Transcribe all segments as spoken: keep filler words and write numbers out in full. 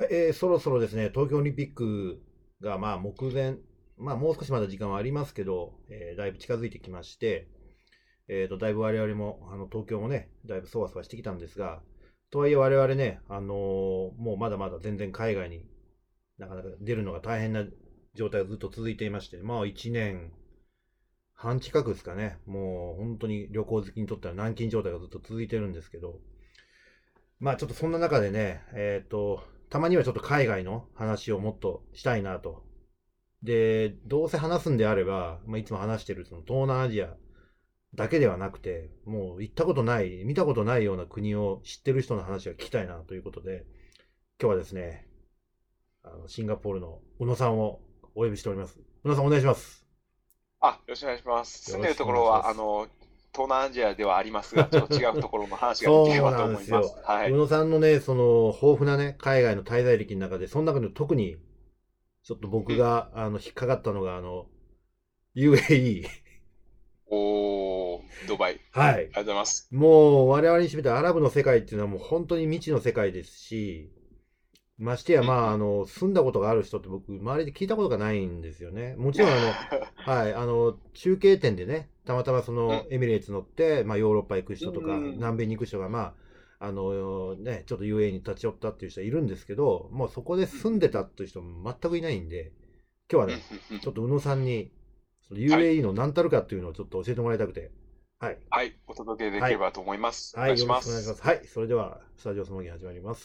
えーそろそろですね、東京オリンピックがまあ目前、まあ、もう少しまだ時間はありますけど、えーだいぶ近づいてきまして、えーと、だいぶ我々も、あの東京もね、だいぶそわそわしてきたんですが、とはいえ我々ね、あのーもうまだまだ全然海外になかなか出るのが大変な状態がずっと続いていまして、まあいちねんはん近くですかね、もう本当に旅行好きにとっては軟禁状態がずっと続いてるんですけど、まあちょっとそんな中でね、えっと、たまにはちょっと海外の話をもっとしたいなと。で、どうせ話すんであれば、まあ、いつも話してるその東南アジアだけではなくて、もう行ったことない、見たことないような国を知ってる人の話が聞きたいなということで、今日はですね、あのシンガポールの宇野さんをお呼びしております。宇野さんお願いします。 あ、よろしくお願いします。住んでるよろしくおところは、あ願いします。 の、東南アジアではありますが、ちょっと違うところの話ができれそうばとなんですよ。 思います。はい。 宇野さんのね、その豊富なね、海外の滞在歴の中で、その中で特にちょっと僕うん。 があの引っかかったのが、あの、ユーエーイー。 おー、ドバイ。ありはい。 がとうございます。 もう我々にしてみてアラブの世界っていうのはもう本当に未知の世界ですし、ましてや、 うんうん。 まあ、あの、住んだことがある人って僕、周りで聞いたことがないんですよね。もちろん、あの、はい、あの、中継点でね、たまたまそうん。 のエミレーツ乗って、まあ、ヨーロッパ行くう人とか、 ん。 南米に行く人が、まあ、あの、ね、ちょっと ユーエーイー に立ち寄ったっていう人はいるんですけど、もうそこでうん。 住んでたっていう人も全くいないんで、今日はうん。 ね、 うん。 ちょっと宇野さんに、そのはい。 ユーエーイー の何たるかっていうのをちょっと教えてもらいたくて、はい。 はい。お届けではい。 きればと思います。おはい、 願いしよろします。 くお願いします。はい、それでは、スタジオそのぎ始まります。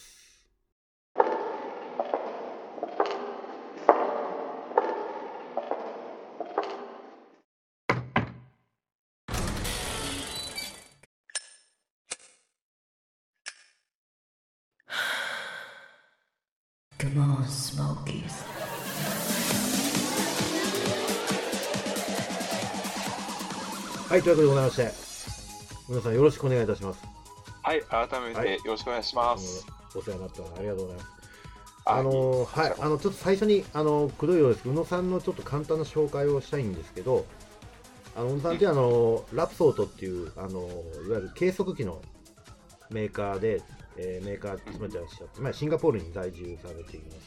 Come on, Smokies. はい、というわけでございまして、皆さんよろしくお願いいたします。 はい。改めはい、 てよろしくお願いしいつもます。 お世話になってます。ありがとうございます。ああ、いい。 のーはい、 こちらこそ。 あの、ちょっと最初に、あの、くどいようですけど、宇野さんのちょっと簡単な紹介をしたいんですけど、あの、宇野さんうん。 ってあの、ラプソートっていう、あの、いわゆる計測器のメーカーで、えーメーカーうん。 勤めてらっしゃって、まあ、シンガポールに在住されています。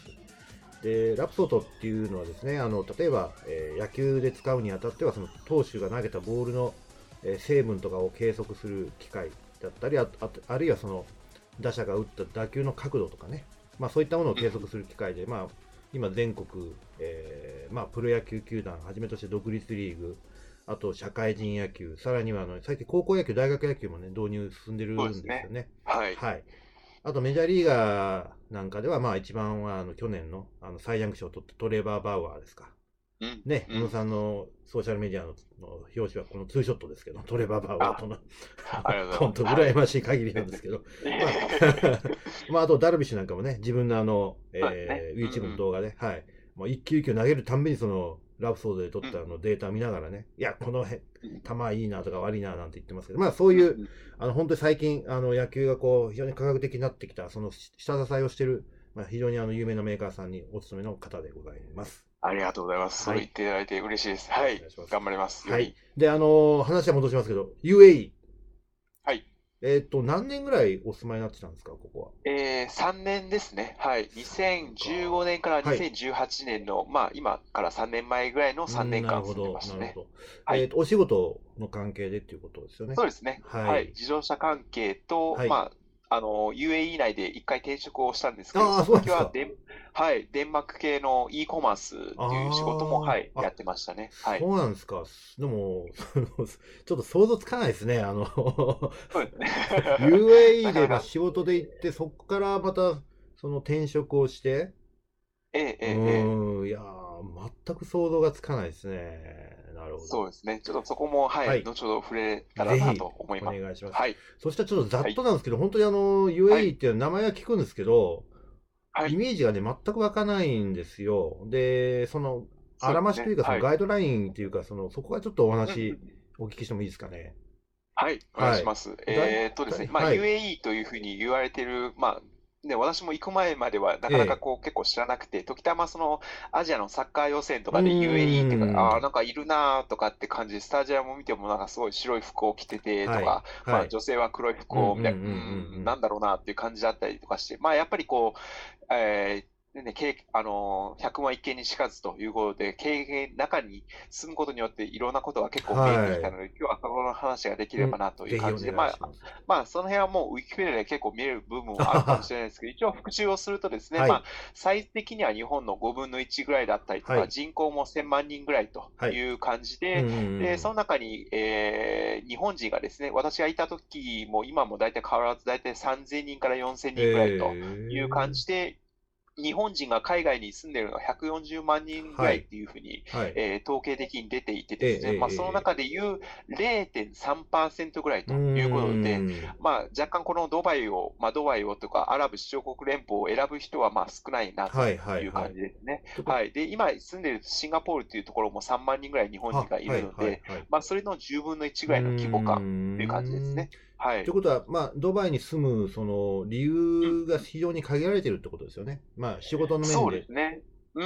で、ラプソートっていうのはですね、あの、例えば、えー野球で使うにあたっては、その投手が投げたボールの、えー成分とかを計測する機械だったり、あああるいはその打者が打った打球の角度とかね、まあ、そういったものをうん。 計測する機械で、まあ、今全国、えーまあ、プロ野球球団はじめとして独立リーグ、あと社会人野球、さらにはあの最近高校野球、大学野球もね、導入進んでるそうですね。 んですよね。 はい。 はい。あとメジャーリーガーなんかでは、まあ一番はあの去年のあのサイ・ヤング賞を取ったトレーバー・バウアーですか。 うん。 ね、 うん。 宇野さんのソーシャルメディアのの表紙はこのツーショットですけど、トレバー・バウアーあ、 との、 ありがとうございます。 本当、 はい。 羨ましい限りなんですけど、まあ、まあ、あと、ダルビッシュなんかもね、自分のあの、 そうですね。 えー、 うんう YouTube のん。 動画で、はい、もう一球一球投げるたんびに、その、ラブソードで撮っうん。 たあのデータを見ながらね、いや、このへうん。 球いいなとか悪いななんて言ってますけど、まあ、そういう、 うん。 あの、本当に最近、あの、野球がこう、非常に科学的になってきた、その下支えをしている、まあ、非常にあの有名なメーカーさんにお勤めの方でございます。 ありがとうございます。そう言っはい。 ていただいて嬉しいです。 よろはい。 しくお願いします。 頑張ります。よはい。 り。 で、あのー話は戻しますけど、ユーエーイー。 はい。 えっ、と、何年ぐらいお住まいになってたんですか、ここは。 えー、さんねんですね。はい。 か。 にせんじゅうごねんからはい。 にせんじゅうはちねんの、まあ、今からさんねんまえぐらいの3 うん、 年間住んでなるほど、 ましたね。 なるほど。 はい。 えっ、と、お仕事の関係でっていうことですよね。 そうですね。はい。 はい。 自動車関係と、 はい。 まあ、あの、ユーエーイー 内で一回転職をしたんですけど、 ああ、 そのそうなんですか。 時はデン、はい、デンマーク系の e コマースっていう仕事も、 あはい、 あ、あ、 やってましたね。はい。 そうなんですか。でも、そのちょっと想像つかないですね。あのそうですね。 ユーエーイー で、まあ、 なかなか、 仕事で行って、そこからまた、その転職をして、 ええ、えうえ、ええ。 ーん、いやー、全く想像がつかないですね。なるほど。 そうですね。ちょっとそこも、はい、 はい。 後ほど触れたらぜひ、 なと思いおます。 願いします。 はい。 そしたらちょっとざはい。 っとなんですけど、本当にあの、 はい。 ユーエーイー っていう名前は聞くんですけど、 はい。 イメージがね、全く湧かないんですよ。で、その、あそうですね。 らましというか、そのはい。 ガイドラインというか、その、そこはちょっとおうんうんう話、 ん。 お聞きしてもいいですかね。 はい、お願いはい。 します。 だいえーっとですね、 たい、 まあ、 はい。 ユーエーイー というふうに言われてる、まあ、ね、私も行く前まではなかなかええ。 こう結構知らなくて、時たまそのアジアのサッカー予選とうーかで ユーエーイー っていうか、ああ、 ん。 なんかいるなーとかって感じで、スタジアムを見てもなんかすごい白い服を着ててとはい。 か、まあはい。 女性は黒いうんうんうん服をみたいな、うーん、 うんなんだろうなっていう感じだったりとかして、まあやっぱりこう、 えーでね、経あのー、百万一見にしかずということで、経営の中に住むことによっていろんなことが結構見えてきたので、今日はその話ができればなという感じで、まあ、まあ、その辺はもうウィキペディアで結構見える部分はあるかもしれないですけど、一応復習をするとですね、 はい、 まあ、サイズ的には日本のごぶんのいちぐらいだったりとか、はい、人口もせんまんにんぐらいという感じで、はい、でその中に、えー、日本人がですね、私がいた時も今も大体変わらず大体さんぜんにんからよんせんにんぐらいという感じで、えー日本人が海外に住んでいるのはひゃくよんじゅうまんにんぐらいっていうふうに、はいえー、統計的に出ていてですね、えーまあ、その中でいう れいてんさんパーセント ぐらいということで、まあ、若干このドバイを、まあ、ドバイをとかアラブ首長国連邦を選ぶ人はまあ少ないなという感じですね。はいはいはい、で今住んでいるシンガポールというところもさんまんにんぐらい日本人がいるので、はいはいはいまあ、それのじゅうぶんのいちぐらいの規模感という感じですね。はい、 ということは、まあ、ドバイに住むその理由が非常に限られているってことですよね。うん、まあ、仕事の面で。 そうですね。うん、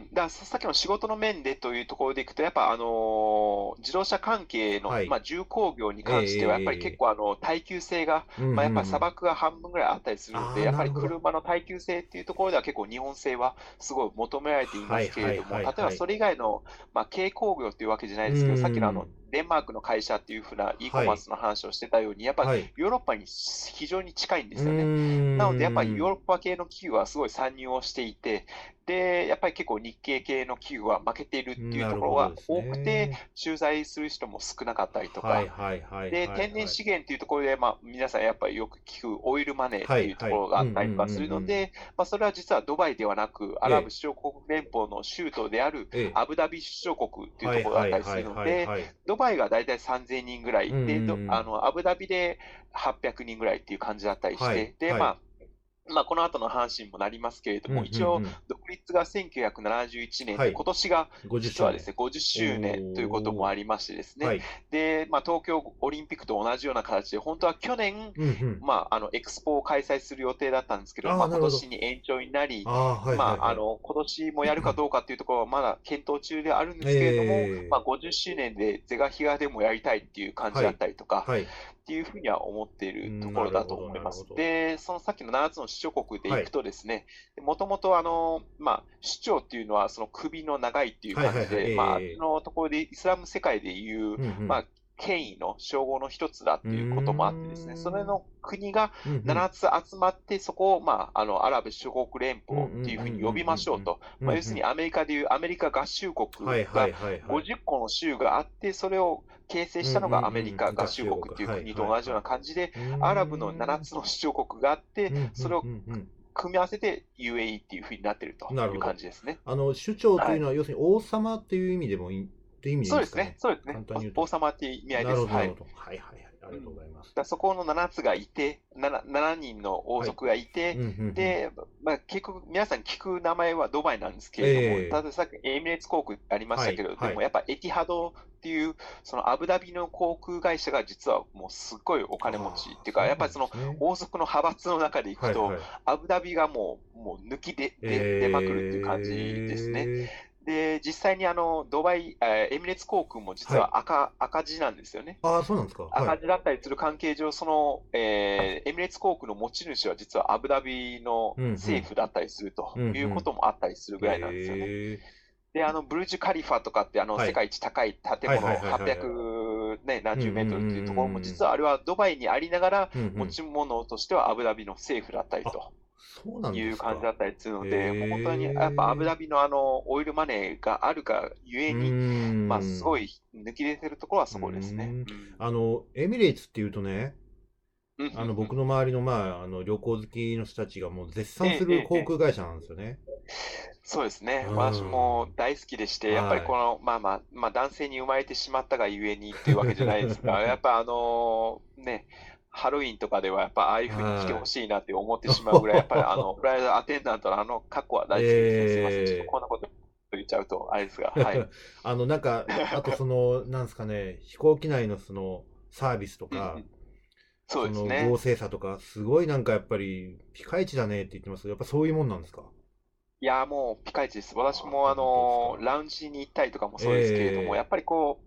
ださっきの仕事の面でというところでいくと、やっぱ、あのー、自動車関係の、はい、まあ、重工業に関しては、やっぱり結構、あの耐久性が、えー、まあ、やっぱり砂漠が半分ぐらいあったりするので、やっぱり車の耐久性っていうところでは結構日本製はすごい求められていますけれども、例えばそれ以外の、まあ、軽工業っていうわけじゃないですけど、さっきのあの、デンマークの会社っていうふうな e コマースの話をしてたように、やっぱりヨーロッパに非常に近いんですよね。なので、やっぱりヨーロッパ系の企業はすごい参入をしていて、で、やっぱり結構日系系の企業は負けているっていうところが多くて、駐在する人も少なかったりとか、で、天然資源っていうところで、まあ、皆さんやっぱりよく聞くオイルマネーっていうところがあったりとかするので、まあ、それは実はドバイではなく、アラブ首長国連邦の州都であるアブダビ首長国っていうところだったりするので、ドバイがだいたいさんぜんにんぐらいで、あのアブダビではっぴゃくにんぐらいっていう感じだったりして、で、まあ、まあ、この後の話にもなりますけれども、うんうんうん、一応、独立がせんきゅうひゃくななじゅういちねんで、はい、今年が実はですね、ごじゅっしゅうねんということもありましてですね、はい、で、まあ、東京オリンピックと同じような形で、本当は去年、うんうん、まあ、あの、エクスポを開催する予定だったんですけど、どまあ、今年に延長になり、あ、はいはいはい、まあ、あの、今年もやるかどうかっていうところはまだ検討中であるんですけれども、えー、まあ、ごじゅっしゅうねんで是が非がでもやりたいっていう感じだったりとか、はいはいっていうふうには思っているところだと思います。で、そのさっきのななつの首長国でいくとですね、もともとあの、まあ、首長っていうのはその首の長いっていう感じで、まあ、あっちのところでイスラム世界でいう、うんうん、まあ、権威の称号の一つだっていうこともあってですね、それの国がななつ集まって、そこを、まあ、あの、アラブ首長国連邦っていうふうに呼びましょうと。まあ、要するにアメリカでいうアメリカ合衆国がごじゅっこの州があって、それを形成したのがアメリカ合衆国っていう国と同じような感じで、アラブのななつの首長国があって、それを組み合わせて ユーエーイー っていうふうになっているという感じですね。 あの、首長というのは、要するに王様っていう意味でもいいって意味そうですね、そうですね。王様っていう意味合いです。 はい、はいはいはい。ありがとうございます。 だそこのななつがいて、7, 7人の王族がいて、はいうんうんうん、で、まあ、結局皆さん聞く名前はドバイなんですけれども、えー、例えばさっきエミレーツ航空ありましたけど、はいはい、でもやっぱエティハドっていう、そのアブダビの航空会社が実はもうすっごいお金持ちっていうか、やっぱりその王族の派閥の中でいくと、はいはい、アブダビがもう、もう抜きで、で、出まくるっていう感じですね。えーで、実際にあの、ドバイ、えー、エミレーツ航空も実は赤、はい、赤字なんですよね。 ああ、そうなんですか。 赤字だったりする関係上、その、えー、エミレーツ航空の持ち主は実はアブダビの政府だったりするということもあったりするぐらいなんですよね。うんうん、で、あの、ブルジュ・カリファとかって、あの、はい、世界一高い建物、はっぴゃくなんじゅうメートルっていうところも、実はあれはドバイにありながら、持ち物としてはアブダビの政府だったりと。 そうなんですか。 いう感じだったりするので、もう本当にやっぱアブダビのあのオイルマネーがあるがゆえに、まあすごい抜き出てるところはそこですね。うん、 あのエミレーツっていうとね、あの僕の周りのまああの旅行好きの人たちがもう絶賛する航空会社なんですよね。 ええええ、そうですね。私も大好きでして、やっぱりこの、はい、まあまあまあ男性に生まれてしまったがゆえにっていうわけじゃないですが、やっぱあのね。ハロウィンとかではやっぱああいう風に来てほしいなって思ってしまうぐらい、やっぱりあの、フライトアテンダントのあの格好は大好きですね。すいません。ちょっとこんなこと言っちゃうとあれですが。はい。 あの、なんか、あとその、なんですかね、飛行機内のそのサービスとか、うん、 そうですね。 その合成さとか、すごいなんかやっぱりピカイチだねって言ってますけど、やっぱそういうもんなんですか？ いやもうピカイチです。私もあの、ラウンジに行ったりとかもそうですけれども、えー、やっぱりこう、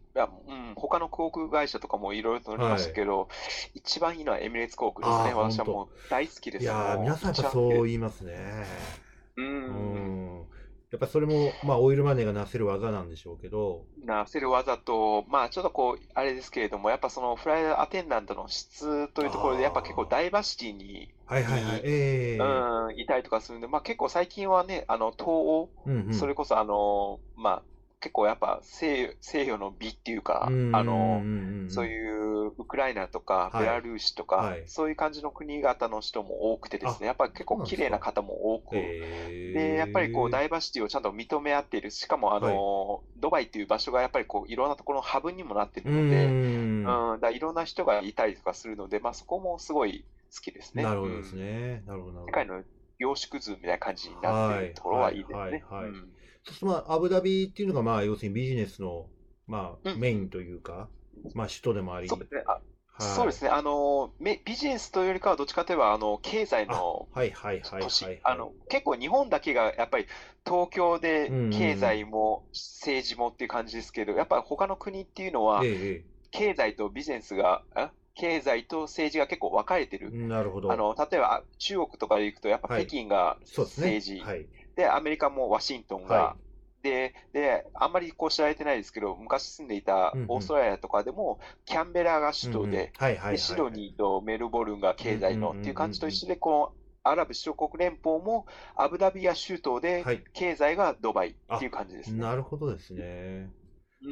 いや、うん、他の航空会社とかもいろいろと乗りまはい。 したけど、一番いいのはエミレーツ航空ですああ、 ね。 ほんと。 私はもう大好きです。 いやー、皆もう、 さんやっぱ一番好きです。 そう言いますね。 ううーん。 ん。やっぱそれも、まあ、オイルマネーがなせる技なんでしょうけど、 なせる技と、まあちょっとこう、あれですけれども、やっぱそのフライトアテンダントの質というところで、やっぱ結構あダイバーシティに、 あ、はいはいはい、 に、 ええ、 うん、いたりとかするんで、まあ結構最近はね、あの、東欧、そうんれこそあの、まあ結構やっぱ西、西洋の美っていううん。うか、 んうんうんあの、そううんうん。 いうウクライナとかベはい、 ラルーシとか、 はい。 そういう感じの国々の人も多くてですあ、 ね、やっぱり結構綺そうなんですか。 麗な方も多く、で、やっぱりこう、 ええ、 ダイバーシティをちゃんと認め合っている。しかも、あはい。 の、ドバイっていう場所がやっぱりこう、いろんなところのハブにもなっていうーるので、 ん。 うん、だいろんな人がいたりとかするので、まあそこもすごい好きですね。 なるほどですうん。 ね。なるほど、なるほど。 世界の凝縮図みたいな感じになっていはい、 るところはい、 はいいですはい、 ね。うはい。 ん。 そしてまあ、アブダビっていうのがまあ、要するにビジネスの、まあ、 うん、うん。 メインというか、まあ、首都でもあり、 そうですね。あ、そうはい。 ですね。あの、めビジネスというよりかは、どっちかといえば、あの、経済あ、 のはいはいはい都市。 はいはい。 あの、結構日本だけがやっぱり東京うんで経うん。 済も政治もっていう感じですけど、やっぱり他の国っていうのは、 ええ、え経済とビジネスが、あ経済と政治が結構分かれてえ。 る。 なるほど。 あの、例えばあ中国とかで行くと、やっぱ北はい。 京がそうですね。 政治、 はい。 で、アメリカもワシントンはい。 が、で、で、あんまりこう知られてないですけど、昔住んでいたうんうん。 オーストラリアとかでも、キャンベラがうんうん。 首都で、 はいはで、 いはいはい。 シドニーとメルボルンが経うんうんうんうん済のっていう感じとうん。 一緒で、このアラブ首長国連邦もアブダビや州都で、 はい。 経済がドバイってあ、 いう感じですね。 なるほどですね。 うん。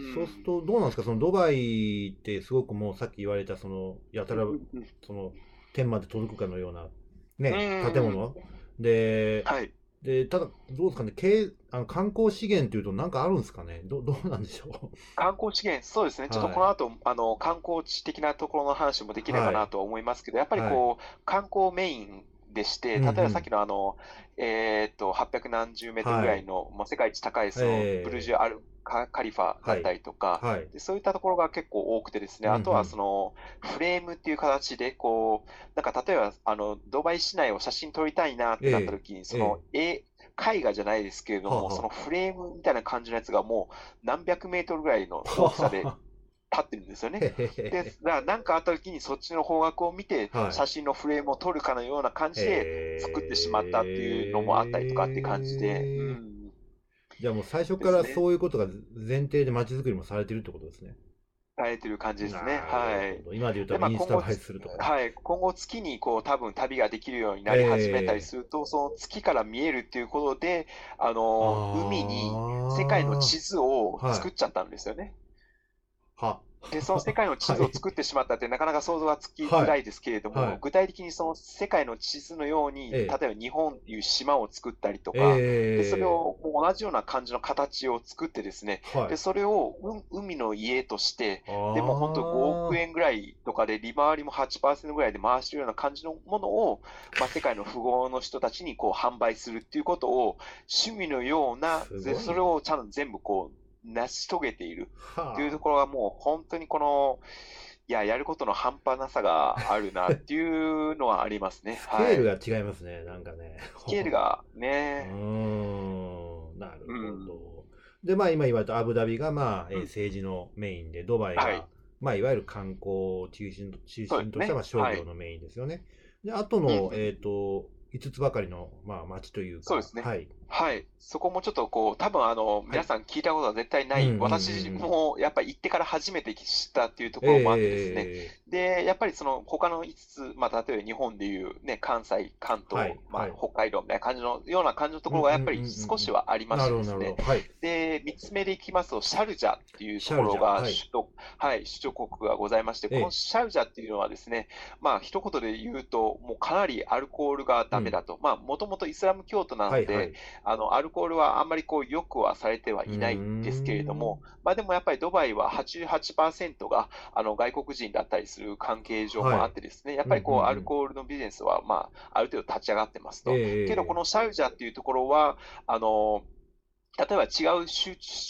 そうすると、どうなんですか、そのドバイってすごくもうさっき言われた、その、やたうんら、 うんうん。 その、天まで届くかのような、 うんね、建うんうん。 物で、 はい。 で、ただ、どうですかね、経あの観光資源っていうと、なんかあるんですかね、ど、どうなんでしょ観光資源、そうですね。 う。 ちょっとはい。 この後、あの、観光地的なところの話もできればはい。 なとは思いますけど、やっぱりはい。 こう、観光メインでして、 うんう例えばさっん。 きのあの、えーっと、はっぴゃくなんじゅうメートルぐはい。 らいの、まあ、世界一高いそのブルジえュアルカ、カリファー、 だったはい。 りとか、 はい。 で、そういったところが結構多くてですね、 うんうあとはそん。 の、フレームっていう形で、こう、なんか例えば、あの、ドバイ市内を写真撮りたいなってなったえ時に、そえ、えの、え、絵画じゃないですけれども、そのはあはフレームみたいな感じのやつがもう何百メートルぐらいのあ。は大きさではは。 立ってるんですよね。 へへで、 へだから何かあった時にそっちの方角を見てへ。はい。 写真のフレームを撮るかのような感じで作ってしまったっていうのもあったりとかって感じで、うえー。 ん、 じゃあもう最初からですね。 そういうことが前提で街づくりもされてるってことですね。 されてる感じですね。 なるはい。 ほど。今で言うとで、まあインスタ映え今後つ、 するとかね。 はい、今後月にこう多分旅ができるようになり始めたりええ、 すると、その月から見えるっていうことで、あの、海に世界のあ地図をあ、はい。 作っちゃったんですよね。 は、 で、その世界の地はい。 図を作ってしまったってなかなか想像がつきづはい。 らいですけれども、 はい。 具体的にその世界の地図のように、 ええ、 例えば日本という島を作ったりとか、で、それええ、 をもう同じような感じの形を作ってですね、で、 はい。 それをう海の家として、 あでも本当ごおくあ、 円ぐらいとかで利回りもはちパーセントぐらいで回してるような感じのものを、まあ、世界の富豪の人たちにこう販売するっていうことを趣味のような、で、 すごいな。 それをちゃんと全部こう成し遂げているっていうとはころがもう本当にこの、いや、やることの半端なさがあるなっていうのはありますね。 スケールがはい。 違いますね。なんかね。 スケールがうね、 ーん、なるほうん、 ど。で、まあ今言われたアブダビが、まあ、えーうん、 政治のメインで、ドバイはい。 が、まあいわゆる観光を中心と、中心としたそうですね。 まあ商はい。 業のメインですよね。で、あとうん、うの、 ん。 えっと、いつつばかりの、まあ町というか、 そうですね。 はい。 はい。そこもちょっとこう、多分あの、 はい。 皆さん聞いたことは絶対ない、 うんうんうんう私ん。 もやっぱり行ってから初めて知ったっていうところもあってですね。 ええ、 で、やっぱりその他のいつつ、まあ例えば日本でいうね、関西、関東、 はい、はい。 まあ北海道みたいな感じのような感じのところがやっぱうんうんうんうんうり少しん。 はありまなるほど、 してですね。 なるほど。はい。 で、三つ目でいきますと、シャルジャっていうところシャルジャ、はい。 が首都、はい、首都国がございまして、このええ、 シャルジャっていうのはですね、まあ一言で言うと、もうかなりアルコールがうん。 ダメだと。まあもともとイスラム教徒なはい、はので、 い。 あの、アルコールはあんまりこう、よくはされてはうーいないんですけれども、 ん。 まあでもやっぱりドバイははちじゅうはちパーセントが、あの、外国人だったりする関係上もあっはい。 てですね、やっうんうんうぱりこう、アルん。 コールのビジネスは、まあ、ある程度立ち上がってますえと。けど、こえ、 のシャウジャっていうところは、あの、例えば違う州、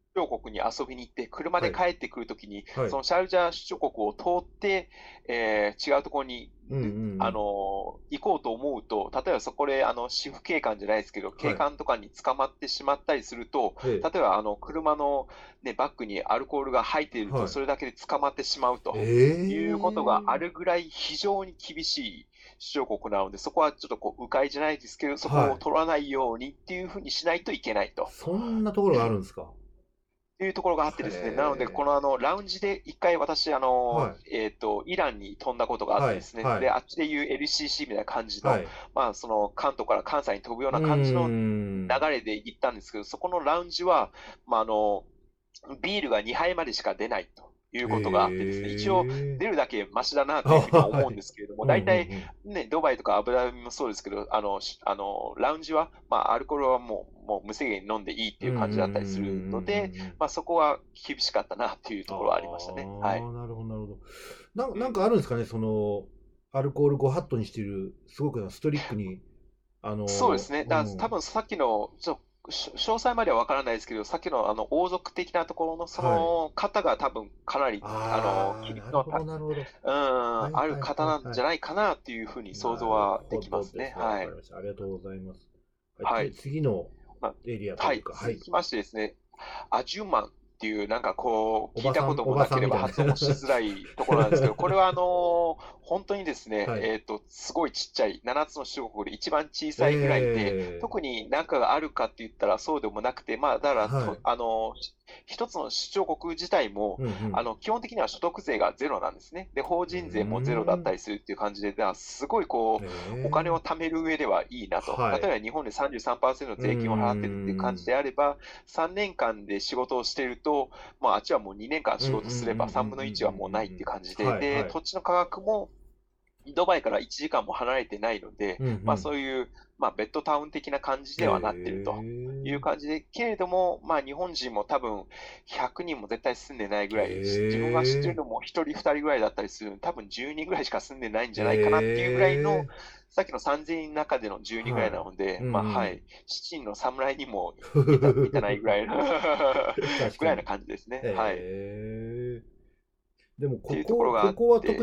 張国に遊びに行って、車で帰ってくるときに、 はい。 そのシャルジャー首長国を通って、えー違うところに、 うんうんうん。 あのー行こうと思うと、例えばそこで、あの、私服警官じゃないですけど、警はい。 官とかに捕まってしまったりすると、 ええ。 例えば、あの、車の、ね、バッグにアルコールが入っていると、 はい。 それだけで捕まってしまうということがあええ。 るぐらい非常に厳しい首長国なので、そこはちょっとこう、迂回じゃないですけど、そこはい。 を取らないようにっていうふうにしないといけないと。 そんなところがあるんですか？ というところがあってへですね、なので、このえ。 あのラウンジで一回私、あのはい。 えっと、イランに飛んだことがあっはい。 てですね、で、 はい。 あっちでいう エルシーシー みたいな感じの、 はい。 まあ、その関東から関西に飛ぶよううーな感じの流ん。 れで行ったんですけど、そこのラウンジは、まあ、あの、ビールがにはいまでしか出ないということがあってですね、一応へえ。 出るだけマシだなあ、 というふうには思うんはい。 ですけれども、 うん大体うんね、ドバイとかアブダビもそうですけど、あの、しあの、ラウンジは、まあ、アルコールはもう、もう無制限に飲んでいいってうん。 いううんうんうんうん感じだったりするので、 うんうん。 まあ、そこは厳しかったなっていうあところはありましたね。はい。 あ、なるほど、なるほど。な、 うん。 なんかあるんですかね、その、アルコールごハットにしてる、すごくストリックに、あの、 そうですね。だから多うん。 分さっきの、ちょ、し詳細まではわからないですけど、さっきのあの王族的なところのそはい。 の方が多分かなり、あの、 ああ、 規律のた、 なるほど、なるほど。 うん、 はいはいある方はいはい。 なんじゃないかなっていうふうに想像なるはでほきますね。 どですね。わはい。 かりました。ありがとうございます。はい。で、 はい。 次のまあ、 エリアとはい。 いうか、はい。 続きましてですね、アジュマンっていう、なんかこう、 おばさん、 聞いたことおばもなければさんみたいな。 発音もしづらいところなんですけど、これはあの本当にですね、 はい。 えっと、すごいちっちゃい、ななつの種国で一番小さいぐらいで、 え特に何かがあるかって言ったらそうでもなくて、まあ、だかー、 らと、 はい。 あの一つの首長国自体も、 うんうん。 あの、基本的には所得税がゼロなんですね。で、法うー人税もゼロだったん。 りするっていう感じで、だからすごいこう、お金をえ貯める上ではいいなー、 と。 はい。 例えば日本でさんじゅうさんパーセントのうー税金を払ってるっていう感じん。 であれば、さんねんかんで仕事をしていると、まあ、あっちはもうにねんかん仕うんうんうんうんうん事すればさんぶんのいちはもうないっていううんうんうん。 感じで、で、 はいはい。 土地の価格もドバイからいちじかんも離れてないので、 うんうまあ、 ん。 そういう、まあ、ベッドタウン的な感じへではなっているというえ。 感じで、けれども、まあ、日本人も多分ひゃくにんも絶対住んでないぐらい、し自分が知ってるへえ。 のもひとりふたりぐらいだったりするので、多分じゅうにんぐらいしか住んでないんじゃないかなっていうぐらいの、 へえ。 さっきのさんぜんにんの中でのじゅうにんぐらいなはい。 ので、 うんまあ、はうん。 い、しちにんの侍にも満た、満たないぐらいの確かに。 ぐらいな感じですね。はい。っへえ。でも、 てここ、 いうところがあこって、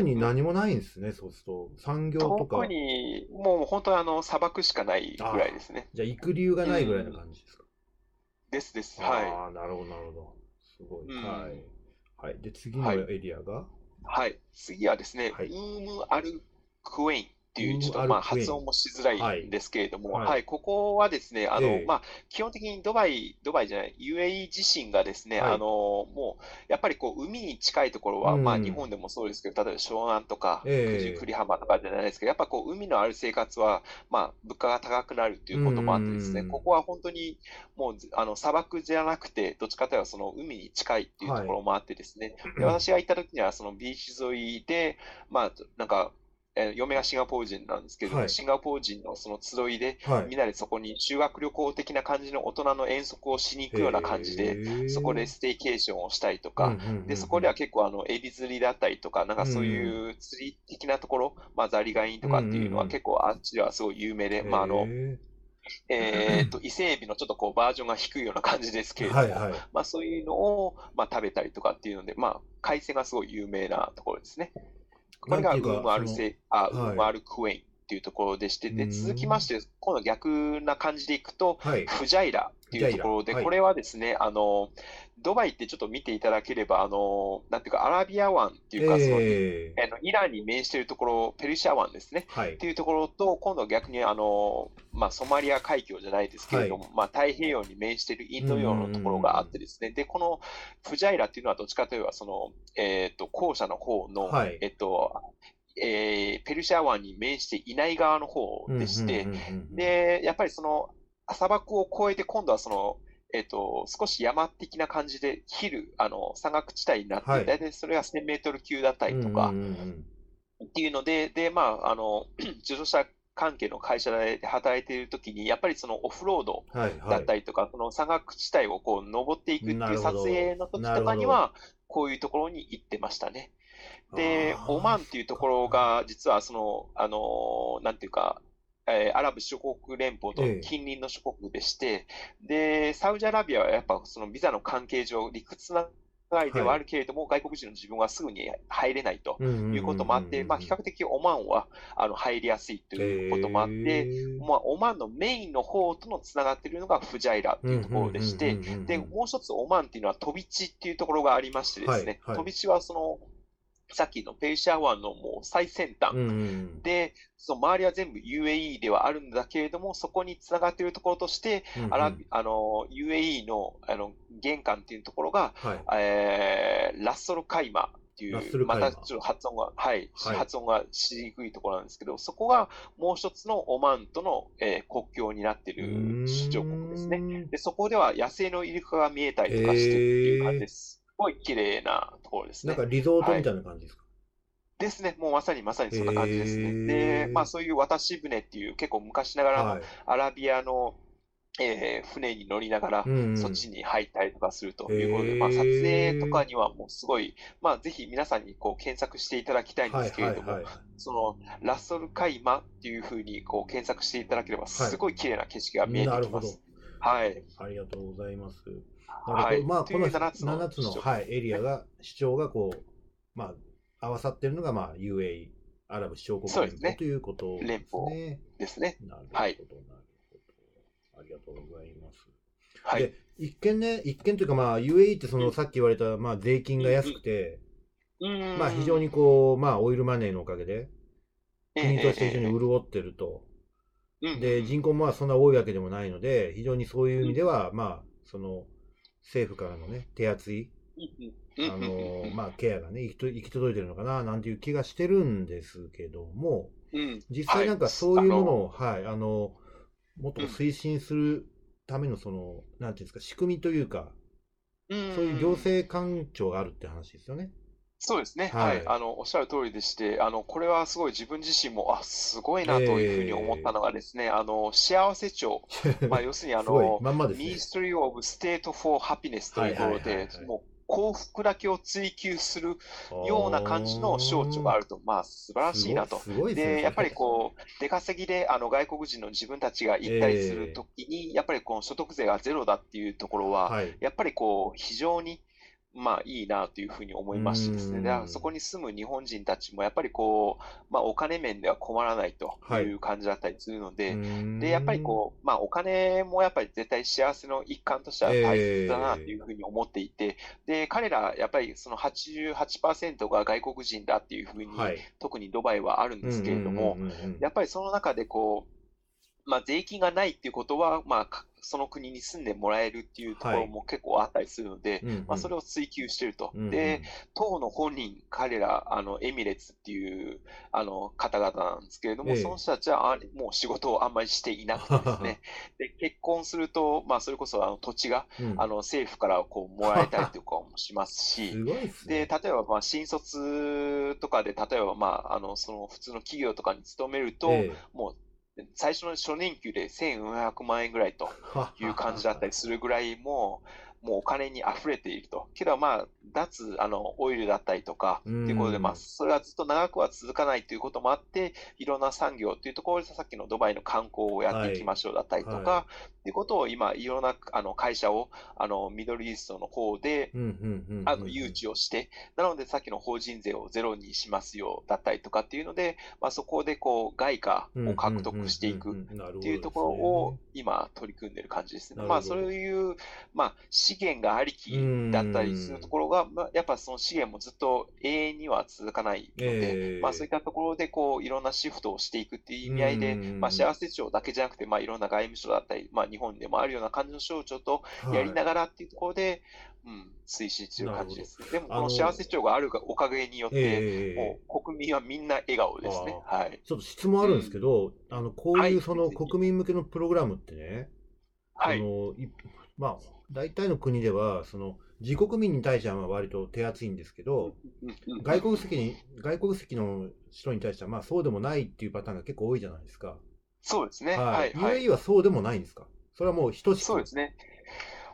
こは特にうん。 何もないんですね、そうすると。産業と特か。 に、もう本当にあの、砂漠しかないぐらいああ、 ですね。 じゃあ、行く理由がうないぐらいなん。 感じですか。 ですです。はい。 ああ、なるほど、なるほど。すごい。 うはい。 ん。 はい。で、次のはい。 エリアが、 はい。次はですね、 はい。 ウームアルクウェインっていう、ちょっウームアとまあルクエイン。 発音もしづらいはい。 んですけれども、 はい。 はい。ここはですね、あの、まええ。 あ、基本的にドバイ、ドバイじゃない、ユーエーイー 自身がですね、 はい。 あの、もう、やっぱりこう、海に近いところうは、まあ、日ん。 本でもそうですけど、例えば湘南とか、九十九ええ。 里浜とかじゃないですけど、やっぱこう、海のある生活は、まあ、物価が高くなるっていううこともあってですね、こん。 こは本当に、もう、あの、砂漠じゃなくて、どっちかというとその海に近いっていうとはい。 ころもあってですね、で、私が行った時には、そのビーチ沿いで、まあ、なんか、えー嫁がシンガポール人なんですけれども、 はい。 シンガポール人のその集いで、 はい。 みんなでそこに修学旅行的な感じの大人の遠足をしに行へくような感じで、そこでえ。 ステイケーションをしたりとうん、うか、で、そこでん、 は結構あの、エビ釣りだったりとか、なんうん、 かそううん。うん。 いう釣り的なところ、まあザリガニとうん、うん、 かっていうのうん。 は結構あっちではすごい有名で、まああの、 へえっと、伊勢エビのちょっとこうバージョンが低いような感じですけえ。 れども、 はいはい。 まあそういうのを、まあ食べたりとかっていうので、まあ海鮮がすごい有名なところですね。これがウーなんていうか、その、 ムアルセ、あ、ウーはい。 ムアルクウェインっていうところでして、 うーで、続きまん。 して、今度逆な感じでいくと、 はい。 フジャイラっていうジャイラ。 ところで、 はい。 これはですね、あの、ドバイってちょっと見ていただければ、あの、なんていうか、アラビア湾っていうか、その、いええ。 あのイランに面しているところ、ペルシャ湾ですね。 はい。 っていうところと、今度は逆に、あの、まあ、ソマリア海峡じゃないですけれはい。 ども、まあ、太平洋に面しているインうん、うん、 ド洋のところがあっうん。 てですね、で、このフジャイラっていうのはどっちかといえば、その、えっと、後者の方の、 はい。 えっと、えーペルシャ湾に面していない側の方うん、うん、うん、 でして、 うん。 で、やっぱりその砂漠を越えて今度はその、えっと、少し山的な感じでヒル、あの、山岳地帯になって、 はい。 大体それがせんメートル級だったうん、うん、 りとかうん。 っていうので、で、まあ、あの、自動車関係の会社で働いているときに、やっぱりそのオフロードはい、はい。 だったりとか、その山岳地帯をこう登っていくっていうなるほ撮影ど。 の時となるほど。 かには、こういうところに行ってましたね。で、オああ、 マーンっていうとこそっか。はい。 ろが、実はその、あの、なんていうか、 えーアラブ諸国連邦と近隣の諸国でして、で、サウジアラビアはやっぱそのビザの関係上、理屈な外ではあるけれども、外国人の自分はすぐに入れないということもあって、まあ、比較的オマーンはあの入りやすいということもあって、まあ、オマーンのメインの方とのつながっているのがフジャイラというところでして、で、もう一つオマーンっていうのは飛び地っていうところがありましてですね、飛び地はその、さっきのペルシャ湾のもう最先端、うんうん、で、その周りは全部 ユーエーイー ではあるんだけれども、そこにつながっているところとして、うんうん、ああの ユーエーイー のあの玄関っていうところが、はい、えー、ラッソルカイマっていう、またちょっと発音が、はい、はい、発音がしにくいところなんですけど、そこがもう一つのオマーンとの、えー、国境になっている主張国ですね。で、そこでは野生のイルカが見えたりとかしてっていう感じです。すごい綺麗なところですね。 なんかリゾートみたいな感じですか？ はい、ですね。もうまさにまさにそんな感じですね。で、まあそういう渡し船っていう結構昔ながらのアラビアの、はい、えー、船に乗りながらそっちに入ったりとかするということで、うん、まあ撮影とかにはもうすごい、まあぜひ皆さんにこう検索していただきたいんですけれども、はいはいはい、そのラッソルカイマっていうふうにこう検索していただければすごい綺麗な景色が見えてきます。はい。 ありがとうございます。はい、まあ、このななつの、はい、エリアが、主張がこう、まあ、合わさってるのが、まあ、ユーエーイー、アラブ首長国連邦ということですね。 連邦ですね。 なるほど、なるほど。ありがとうございます。 はい。 で、一見ね、一見というか、まあ、ユーエーイー ってその、さっき言われた、まあ、税金が安くて、まあ、非常にこう、まあ、オイルマネーのおかげで、国として非常に潤ってると。で、人口もまあ、そんな多いわけでもないので、非常にそういう意味では、まあ、その、政府からのね、手厚い、あの、まあ、ケアがね、行きと行き届いてるのかな、なんていう気がしてるんですけども、 うん、 実際なんかそういうものを、はい、あの、もっと推進するための、その、なんていうんですか、仕組みというか、そういう行政官庁があるって話ですよね。 そうですね。はい。はい、あの、おっしゃる通りでして、あの、これはすごい自分自身も、あ、すごいなというふうに思ったのがですね、えー、あの、幸せ庁。まあ、要するに、あの、 まんまですね、 Ministry of State for Happiness というところで、もう、幸福だけを追求するような感じの省庁があると、まあ、素晴らしいなと。 すごいですね。 で、やっぱりこう、出稼ぎで、あの、外国人の自分たちが行ったりするときに、えー、やっぱりこの所得税がゼロだっていうところは、はい、やっぱりこう、非常に、まあいいなというふうに思いましてですね。で、そこに住む日本人たちもやっぱりこう、まあお金面では困らないという感じだったりするので、はい、で、やっぱりこう、まあお金もやっぱり絶対幸せの一環としては大切だなというふうに思っていて、えー、で、彼らやっぱりその はちじゅうはちパーセント が外国人だっていうふうに、はい、特にドバイはあるんですけれども、やっぱりその中でこう、まあ、税金がないっていうことは、まあ、その国に住んでもらえるっていうところも結構あったりするので、はい、まあ、それを追求していると。うんうん、で、当の本人、彼ら、あの、エミレッツっていう、あの、方々なんですけれども、ええ、その人たちは、あもう仕事をあんまりしていなくてですね、で、結婚すると、まあ、それこそ、あの、土地が、うん、あの、政府からこう、もらえたりとかもしますし、 すごいですね、 で、例えば、まあ、新卒とかで、例えば、まあ、あの、その、普通の企業とかに勤めると、ええ、もう、最初の初任給でせんよんひゃくまんえんぐらいという感じだったりするぐらいも、もうお金に溢れていると。けどまあ、脱、あの、オイルだったりとか、ということで、まあ、それはずっと長くは続かないということもあって、いろんな産業というところで、さっきのドバイの観光をやっていきましょうだったりとか、はいはい、ということを今、いろんなあの会社を、あの、ミドルイーストの方で、あの、誘致をして、なので、さっきの法人税をゼロにしますよ、だったりとかっていうので、まあ、そこでこう、外貨を獲得していくっていうところを、今、取り組んでいる感じですね。まあ、そういう、まあ、資源がありきだったりするところが、まあ、やっぱその資源もずっと永遠には続かないので、えー、まあそういったところでこういろんなシフトをしていくっていう意味合いで、まあ幸せ庁だけじゃなくて、まあいろんな外務省だったり、まあ日本でもあるような感じの省庁とやりながらっていうところで、はい、うん、推進している感じです。でもこの幸せ庁があるおかげによって、えー、もう国民はみんな笑顔ですね。はい。 ちょっと質問あるんですけど、うん、あのこういうその国民向けのプログラムってね、はい。あのいまあ大体の国ではその自国民に対しては割と手厚いんですけど、外国籍に外国籍の人に対してはまあそうでもないっていうパターンが結構多いじゃないですか。 そうですね。 はい。はい、ユーエーイー はそうでもないんですか。それはもう等しく。 そうですね。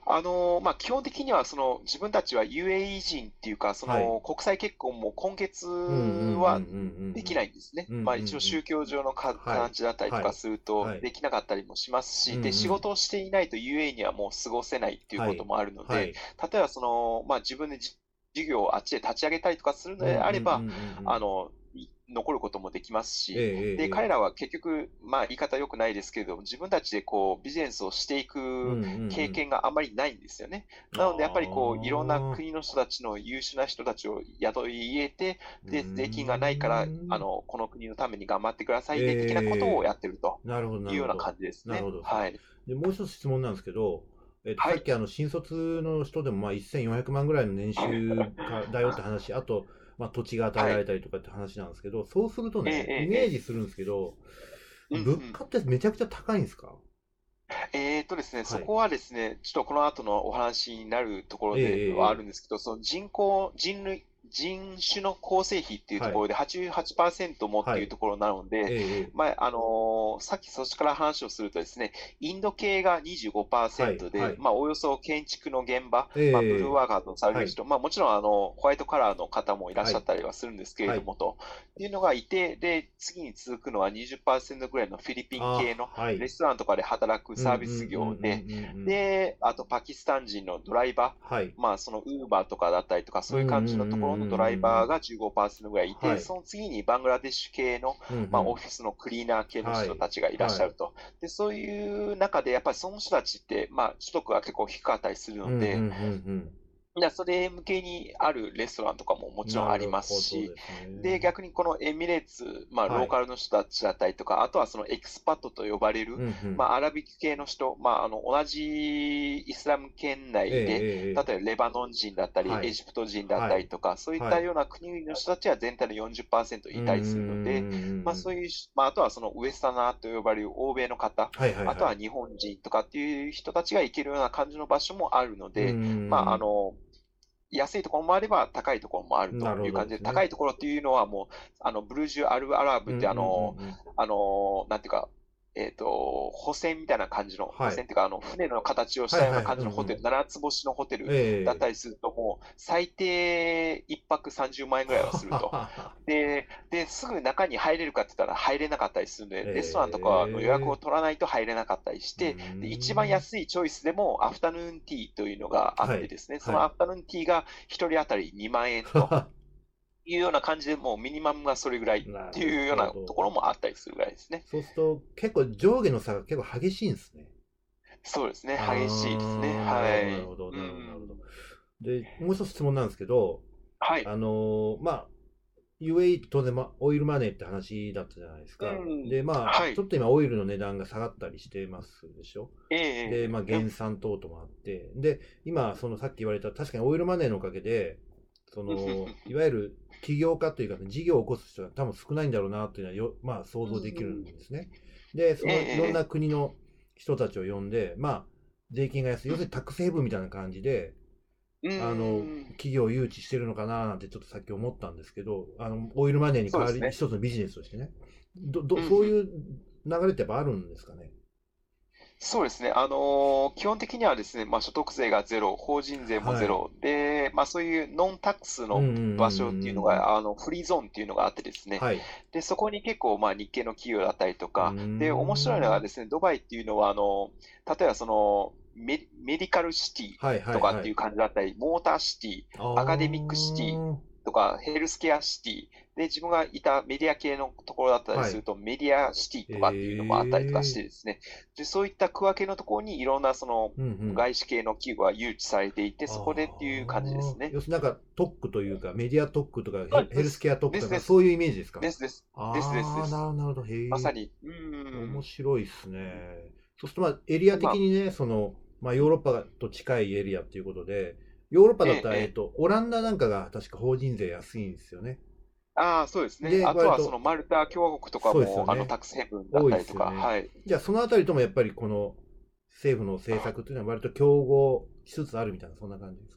あのまあ、基本的にはその自分たちは ユーエーイー 人っていうか、その国際結婚も今月はできないんですね。まあ一応宗教上のか形だったりとかするとできなかったりもしますし、で仕事をしていないと ユーエーイー にはもう過ごせないっていうこともあるので、例えばその、まあ、自分で事業をあっちで立ち上げたりとかするのであれば、あの残ることもできますし、ええ、で彼らは結局、まあ、言い方良くないですけれども、自分たちでこうビジネスをしていく経験があまりないんですよね。うんうんうん、なので、やっぱりこういろんな国の人たちの優秀な人たちを雇い入れて、で税金がないからあの、この国のために頑張ってくださいね、的なことをやってるというような感じですね。はい、 でもう一つ質問なんですけど、えっと、さっきあの新卒の人でもまあせんよんひゃくまんぐらいの年収だよって話、あと、まあ、土地が与えられたりとかって話なんですけど、はい、そうするとね、えー、イメージするんですけど、えー、物価ってめちゃくちゃ高いんですか？ えーっとですね、はい、そこはですね、ちょっとこの後のお話になるところではあるんですけど、えー、その人口、人類、人種の構成比っていうところではちじゅうはちパーセントもっていうところなので、はいええまああのー、さっきそっちから話をするとですね、インド系が にじゅうごパーセント で、はいはいまあ、およそ建築の現場、えまあ、ブルーワーカーとされる人、はいまあ、もちろんあのホワイトカラーの方もいらっしゃったりはするんですけれども、はい、というのがいて、で次に続くのは にじゅっパーセント ぐらいのフィリピン系のレストランとかで働くサービス業で、で、あとパキスタン人のドライバー、はい、まあそのウーバーとかだったりとか、そういう感じのところのドライバーが じゅうごパーセント ぐらいいて、はい、その次にバングラデシュ系の、うんうんまあ、オフィスのクリーナー系の人たちがいらっしゃると。はい、でそういう中で、やっぱりその人たちって、まあ、所得が結構低かったりするので、うんうんうんうんそれ向けにあるレストランとかももちろんありますし、で、ね、逆にこのエミレーツ、まあ、ローカルの人たちだったりとか、はい、あとはそのエクスパットと呼ばれる、うんうんまあ、アラビック系の人、まあ、あの同じイスラム圏内で、えー、例えばレバノン人だったり、はい、エジプト人だったりとか、はい、そういったような国々の人たちは全体の よんじゅっパーセント いたりするので、まあ、そういう、まあ、あとはそのウエスタナーと呼ばれる欧米の方、はいはいはい、あとは日本人とかっていう人たちが行けるような感じの場所もあるので、まあ、あの、安いところもあれば高いところもあるという感じで、ね、高いところっていうのはもう、あの、ブルージュ・アル・アラブってあの、うんうんうんうん、あの、なんていうか、えっと、保線みたいな感じの、はい、保線っていうか、あの、船の形をしたような感じのホテル、ななつ星のホテルだったりすると、もう、最低いっぱくさんじゅうまんえんぐらいはすると。で、で、すぐ中に入れるかって言ったら入れなかったりするので、レストランとかの予約を取らないと入れなかったりして、で一番安いチョイスでも、アフタヌーンティーというのがあってですね、はい、そのアフタヌーンティーがひとり当たりにまんえんと。いうような感じで、もうミニマムがそれぐらいっていうようなところもあったりするぐらいですね。 そうすると、結構上下の差が結構激しいんですね。 そうですね、激しいですね。はい。 なるほど、なるほど、なるほど。で、もう一つ質問なんですけど、はい。あのー、まあ、ユーエーイー って当然、ま、オイルマネーって話だったじゃないですか。うん、で、まあ、はい、ちょっと今オイルの値段が下がったりしてますでしょ。えー、で、まあ、減産等々もあって、で、今、そのさっき言われた、確かにオイルマネーのおかげで、そのいわゆる起業家というか、ね、事業を起こす人は多分少ないんだろうなというのはよ、まあ、想像できるんですね。で、そのいろんな国の人たちを呼んで、まあ、税金が安い、要するにタックスヘイブンみたいな感じで、あの企業を誘致してるのかななんてちょっとさっき思ったんですけど、あのオイルマネーに代わり、ね、一つのビジネスとしてね、どどそういう流れってやっぱあるんですかね。 そうですね、あのー、基本的にはですね、まあ、所得税がゼロ、法人税もゼロ、はい、で、まあ、そういうノンタックスの場所っていうのが、あのフリーゾーンっていうのがあってですね、はい、でそこに結構、まあ、日系の企業だったりとか、で面白いのがですね、ドバイっていうのは、あの例えばそのメ、メディカルシティとかっていう感じだったり、はいはいはい、モーターシティ、アカデミックシティとか、ヘルスケアシティ、で、自分がいたメディア系のところだったりすると、はい、メディアシティとかっていうのもあったりとかしてですね、えー、でそういった区分けのところにいろんなその外資系の企業が誘致されていて、うんうん、そこでっていう感じですね。 要するになんか特区というか、メディア特区とかヘルスケア特区とか、そういうイメージですか？ ですです。ですですです。 なるほど。へー、 まさに。うん。 面白いですね。そうすると、まあ、エリア的にね、まあ、その、まあ、ヨーロッパと近いエリアっていうことで、ヨーロッパだったら、えっと、オランダなんかが確か法人税安いんですよね。 ああ、そうですね。あとはそのマルタ共和国とかも、ね、あのタックスヘブンだったりとか、ね、はい。 じゃあそのあたりともやっぱりこの政府の政策というのは割と競合しつつあるみたいな、そんな感じですか？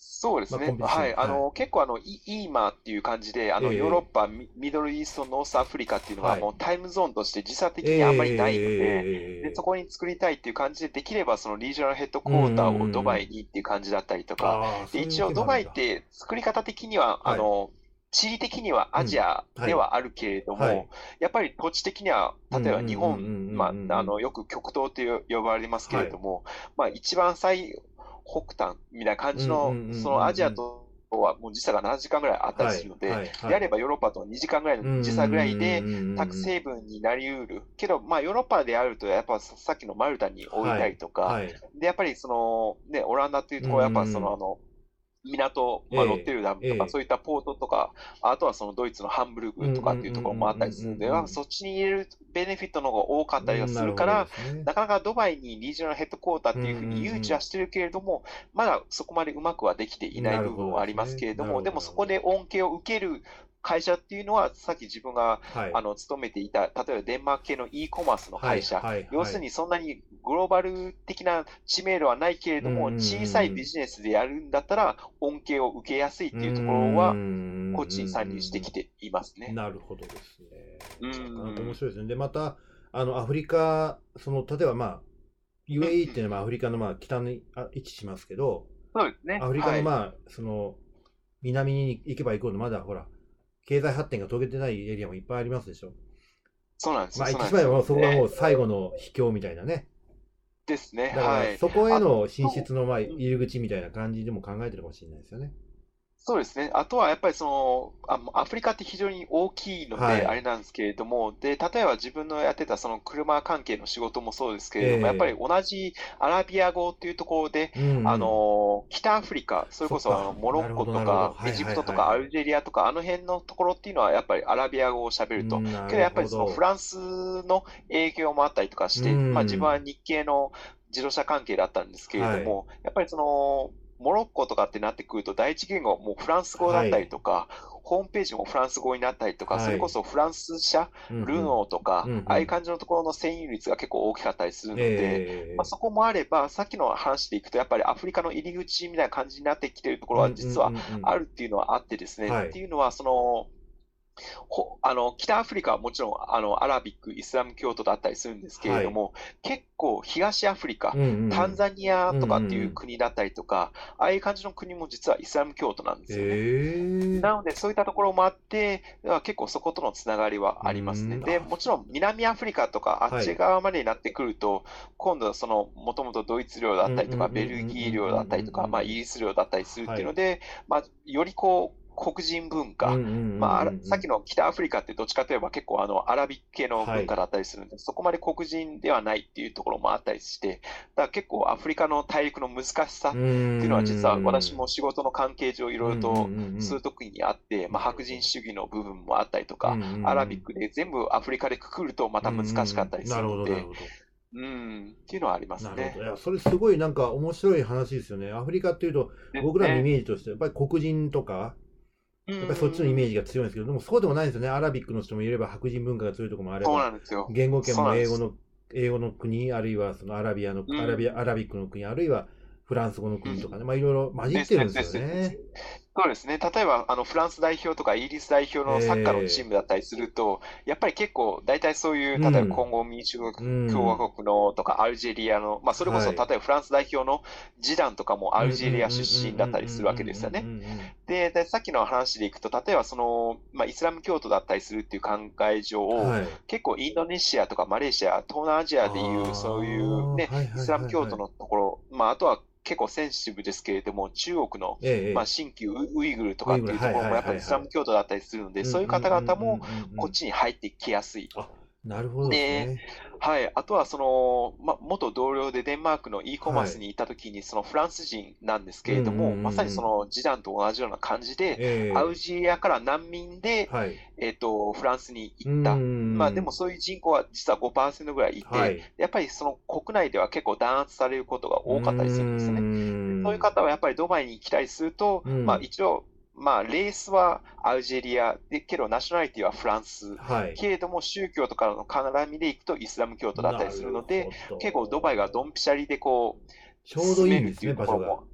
そうですね。 まあコンペティションはい。あはいの、結構あの、イイーマーっていう感じで、あの、 ええヨーロッパ、ミミドルイースト、ノースアフリカっていうのははいもうタイムゾーンとして時差的えにあんまりないので、 えで、そこに作りたいっていう感じで、できればそのリージョナルヘッドクうんうォーターをドんうんバイにっていう感じだったりとか、で、 ああそういう一応ドバイっ手もあるんだて作り方的には、あはいの、地理的にはアジアうんではあるけれども、 はいやっぱり土地的には、例えば日本、 うんうんうんうんうんうんまあ、あの、よく極東とよ呼ばれますけれども、まあ、一番最北端みたいな感じの、 うんうんうんうんうんそのアジアとはもう時差がななじかんぐらいあったりするので、 はいはいはいであればヨーロッパとにじかんぐらいの時差ぐらいでうんうんうんうんタク成分になりうる。けど、まあヨーロッパであると、やっぱささっきのマルタに置いたりとか、 はいはいで、やっぱりその、ね、オランダっていうところはやっぱその、 うんあの、港、まあ、 ええロッテルダムとか、 ええそういったポートとか、あとはそのドイツのハンブルグとかっていうところもあったりするので、 うんうんうんうんうんまあそっちに入れるベネフィットの方が多かったりはすなるほどるから、 ですねなかなかドバイにリージョナルヘッドクォーターっていうふうに誘致はしてるけれども、まだそこまでうまくはできていない部分はありますけれども、 なるほどですねでもそこで恩恵を受ける会社っていうのは、さっき自分がはいあの勤めていた、例えばデンマーク系の e コマースの会社、 はいはい要するにそんなにグローバル的な知名度はないけれども、 うんうんうん小さいビジネスでやるんだったら、恩恵を受けやすいっていうところは、こっちに参入してきていますね。 なるほどですね。 うんなかなか面白いですね。で、また、あの、アフリカ、その、例えばまあ、ユーエーイー っていうのはまあアフリカのまあ北にあ位置しますけど、 そうですね。 アフリカのはいまあ、その、南に行けば行くほどまだほら、経済発展が遂げてないエリアもいっぱいありますでしょ。 そうなんですまあ、 そうなんです言ってしまえばもうそこがもう最後の秘境みたいなね。 ですね。 だかはい。 らそこへのあ進出のまあうん入り口みたいな感じでも考えてるかもしれないですよね。 そうですね。あとはやっぱりその、あのアフリカって非常に大きいのはいで、あれなんですけれども、で、例えば自分のやってたその車関係の仕事もそうですけれども、 ええやっぱり同じアラビア語っていうところで、 うんうんあの、北アフリカ、それこそそっかあのモロッコとなるほどなるほど、 かエジプトとはいはいはいはいかアルジェリアとか、あの辺のところっていうのはやっぱりアラビア語を喋ると。 うんなるほどけどやっぱりそのフランスの影響もあったりとかして、 うんまあ自分は日系の自動車関係だったんですけれども、やっぱりその、モロッコとかってなってくると、第一言語はもうフランス語だったりとか、ホームページもフランス語になったりとか、 はいそれこそフランス車、 うんうんルノーとか、 うんうんああいう感じのところの占有率が結構大きかったりするので、 ええまあ、そこもあれば、さっきの話でいくと、やっぱりアフリカの入り口みたいな感じになってきているところは実はうんうんうんうんあるっていうのはあってですね、 はいっていうのは、その、ほあの北アフリカはもちろんあのアラビック、イスラム教徒だったりするんですけれども、結構東アフリカ、 うんうんうんタンザニアとかっていう国だったりとか、ああいう感じの国も実はイスラム教徒なんですよね。 ええなので、そういったところもあって、結構そことのつながりはありますね。 うんで、もちろん南アフリカとかあっち側までになってくると、今度はその、もともとドイツ領だったりとか、 うんうんうんうんベルギー領だったりとか、 うんうんうんまあイギリス領だったりするっていうので、まあ、よりこう、黒人文化、まああら、さっきの北アフリカってどっちかといえば結構あのアラビック系の文化だったりするんで、そこまで黒人ではないっていうところもあったりして、だから結構アフリカの大陸の難しさっていうのは実は私も仕事の関係上いろいろとするときにあって、まあ、白人主義の部分もあったりとか、アラビックで全部アフリカでくくるとまた難しかったりするので、うん、っていうのはありますね。 なるほど。いや、それすごいなんか面白い話ですよね。アフリカっていうと、僕らのイメージとして、やっぱり黒人とか、やっぱりそっちのイメージが強いんですけど、でもそうでもないんですよね。アラビックの人もいれば、白人文化が強いところもあれば、 そうなんですよ。 言語圏も英語の、英語の国、あるいはそのアラビアの、 うんアラビア、アラビックの国、あるいはフランス語の国とかね、まあいろいろ混じってるんですよね。 そうですね。例えば、あの、フランス代表とかイギリス代表のサッカーのチームだったりすると、えー、やっぱり結構、大体そういう、例えば、コンゴ民主共和国のとか、アルジェリアの、まあ、それこそ、例えばフランス代表のジダンとかもアルジェリア出身だったりするわけですよね。で、でさっきの話でいくと、例えば、その、まあ、イスラム教徒だったりするっていう考え上、はい、結構、インドネシアとかマレーシア、東南アジアでいう、そういうね、イスラム教徒のところ、まあ、あとは、結構センシティブですけれども、中国の、ええまあ、新旧ウイグルとかっていうところもやっぱりイスラム教徒だったりするので、そういう方々もこっちに入ってきやすい。 あ、なるほどですね。 はい。あとは、その、ま、元同僚でデンマークの e コマースにいたときに、そのフランス人なんですけれども、まさにそのジダンと同じような感じで、えー、アルジェリアから難民で、はい、えっと、フランスに行った。まあでもそういう人口は実は ごパーセント ぐらいいて、はい、やっぱりその国内では結構弾圧されることが多かったりするんですね。そういう方はやっぱりドバイに来たりすると、まあ一応、まあ、レースはアルジェリアで、けどナショナリティはフランス、はい、けれども宗教とかの絡みでいくとイスラム教徒だったりするので、結構ドバイがドンピシャリでこう、 ちょうどいいんですね、場所が。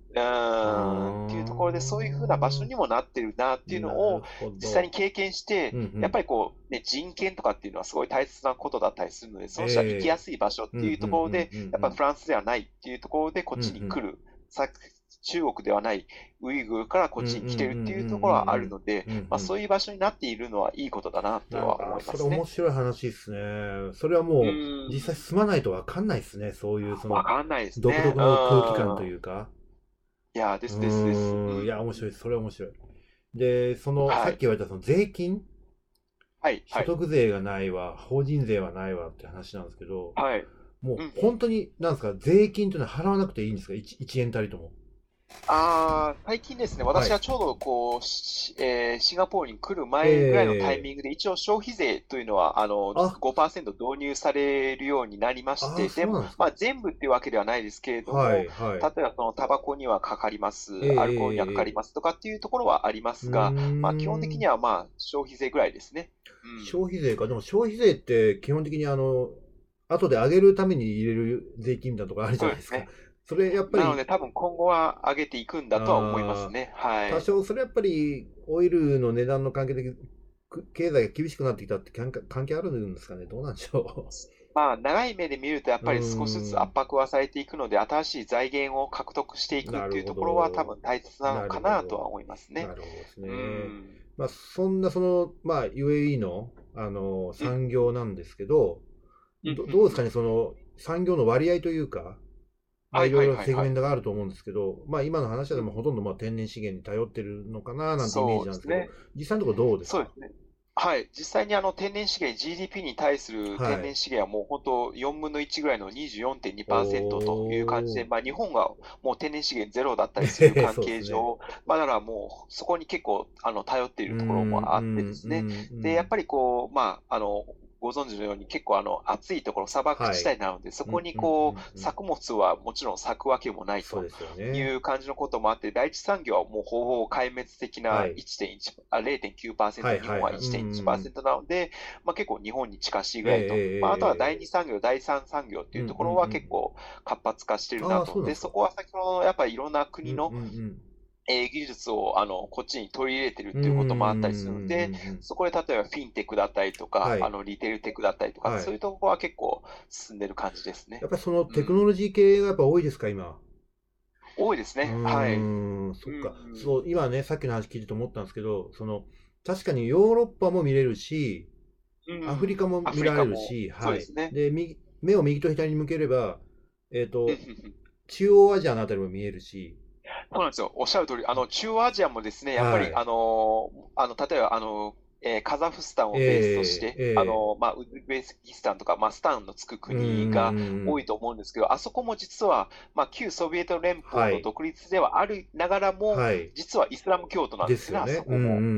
うーん、っていうところで、そういう風な場所にもなってるなっていうのを実際に経験して、 うんうん、 やっぱりこう、ね、人権とかっていうのはすごい大切なことだったりするので、その人は行きやすい場所っていうところで、やっぱりフランスではないっていうところでこっちに来る。さ中国ではないウイグルからこっちに来てるっていうところはあるので、まあそういう場所になっているのはいいことだなとは思いますね。 それ面白い話ですね。それはもう実際住まないとわかんないですね。そういうそのわかんないですね。 独特の空気感というか。 いやですですです。 いや面白いです。それは面白い。で、その、はい、さっき言われたその税金、 はい、 所得税がないわ、法人税はないわって話なんですけど、 はい、 もう本当に、なんですか、税金というのは払わなくていいんですか、いち, いちえんたりとも。 あ最近ですね、私はちょうどこう、はいえー、シンガポールに来る前ぐらいのタイミングで、一応消費税というのはあのあ ごパーセント 導入されるようになりまして、でも、まあ、全部っていうわけではないですけれども、はいはい、例えばそのタバコにはかかります、アルコールにはかかりますとかっていうところはありますが、まあ、基本的にはまあ消費税ぐらいですね。 うん、消費税か、でも消費税って基本的にあの後で上げるために入れる税金みたいなところあるじゃないですか。それやっぱりなので多分今後は上げていくんだとは思いますね。はい。 多少それやっぱりオイルの値段の関係で経済が厳しくなってきたって関係あるんですかね。どうなんでしょう。 まあ長い目で見るとやっぱり少しずつ圧迫はされていくので、新しい財源を獲得していくっていうところは多分大切なのかなとは思いますね。 なるほどですね。まあそんなそのまあ ユーエーイー のあの産業なんですけど、うん、ど, どうですかね、その産業の割合というか。まあ、いろいろセグメントがあると思うんですけど、まあ今の話はでもほとんどまあ天然資源に頼ってるのかななんてイメージなんですけど、ね、実際のところどうですか？ そうですね。はい。実際にあの天然資源、ジーディーピー に対する天然資源はもう本当よんぶんのいちぐらいの にじゅうよんてんにパーセント という感じで、まあ日本がもう天然資源ゼロだったりする関係上、ね、まあだからもうそこに結構あの頼っているところもあってですね。で、やっぱりこう、まああの、ご存知のように結構あの暑いところ、砂漠地帯なので、はい、そこにこう、作物はもちろん咲くわけもないという感じのこともあって、第一産業はもうほぼほぼ壊滅的な いってんいち、はい、あ れいてんきゅうパーセント、日本は いってんいちパーセント なので、まあ、結構日本に近しいぐらいと。えーまあ、あとは第二産業、第三産業っていうところは結構活発化してるなと。で、そこは先ほどやっぱりいろんな国の、うんうんうんえー、技術をあのこっちに取り入れてるっていうこともあったりするので、そこで例えばフィンテックだったりとか、はい、あのリテールテックだったりとか、はい、そういうところは結構進んでる感じですね。 やっぱりそのテクノロジー系がやっぱ多いですか、今。 多いですね。はい。 そっか。そう、今ね、さっきの話聞いてて思ったんですけど、その、確かにヨーロッパも見れるし、アフリカも見られるし、はい。そうですね。で、目を右と左に向ければ、えっと、中央アジアのあたりも見えるし、 そうなんですよ。おっしゃる通り、あの、中央アジアもですね、やっぱり、はい、あの、あの、例えば、あの、えー、カザフスタンをベースとして、えーえー、あの、まあ、ウズベキスタンとか、まあ、スタンのつく国が多いと思うんですけど、あそこも実は、まあ、旧ソビエト連邦の独立ではありながらも、はい、実はイスラム教徒なんですね、ですよね、あそこも。うん、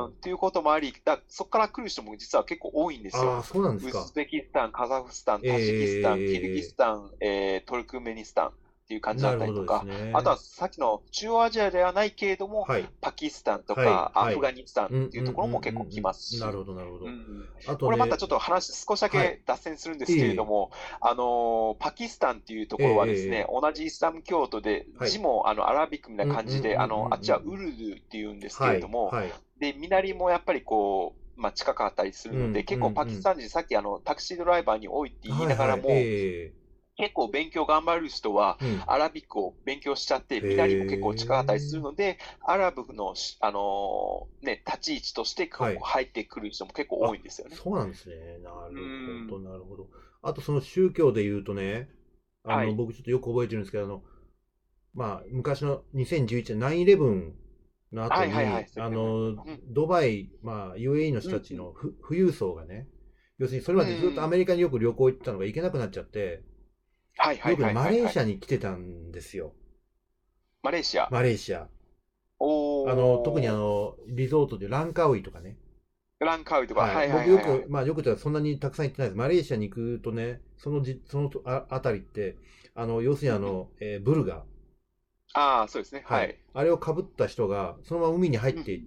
っていうこともあり、だそこから来る人も実は結構多いんですよ。 あ、そうなんですか。 ウズベキスタン、カザフスタン、タジキスタン、えー、キルギスタン、えー、トルクメニスタン。っていう感じだったりとか、ね、あとはさっきの中央アジアではないけれども、はい、パキスタンとか、はい、アフガニスタンっていうところも結構来ますし、 なるほど、なるほど。うん、 あとね、これまたちょっと話少しだけ脱線するんですけれども、はい、あのパキスタンっていうところはですね、えー、同じイスラム教徒で、字もあのアラビックみたいな感じで、あのあっちはウルドゥっていうんですけれども、はいはい、で南もやっぱりこう、まあ、近かったりするので、うん、結構パキスタン人、さっきあのタクシードライバーに多いって言いながらも、はいはいえー結構勉強頑張る人は、アラビックを勉強しちゃって、うん、南も結構近かったりするので、アラブの、あのー、ね、立ち位置として入ってくる人も結構多いんですよね。 そうなんですね。なるほど、なるほど。あとその宗教で言うとね、あの、はい、僕ちょっとよく覚えてるんですけど、あの、まあ、昔のにせんじゅういちねん、ナインイレブンの後に、あの、ドバイ、まあ、ユーエーイー の人たちのふ、うん、富裕層がね、要するにそれまでずっとアメリカによく旅行行ってたのが行けなくなっちゃって、 はいはいはいはい、はい、 よくマレーシアに来てたんですよ。 マレーシアマレーシア。 おあの、特にあの、リゾートでランカウイとかね。 ランカウイとか、 はい、僕よく、まあよく言ったらそんなにたくさん行ってないです。マレーシアに行くとね、そのじ、そのああたりって、あの、要するにあの、うん、えー、ブルガ。 ああ、そうですね。はい。 あれを被った人が、そのまま海に入っていった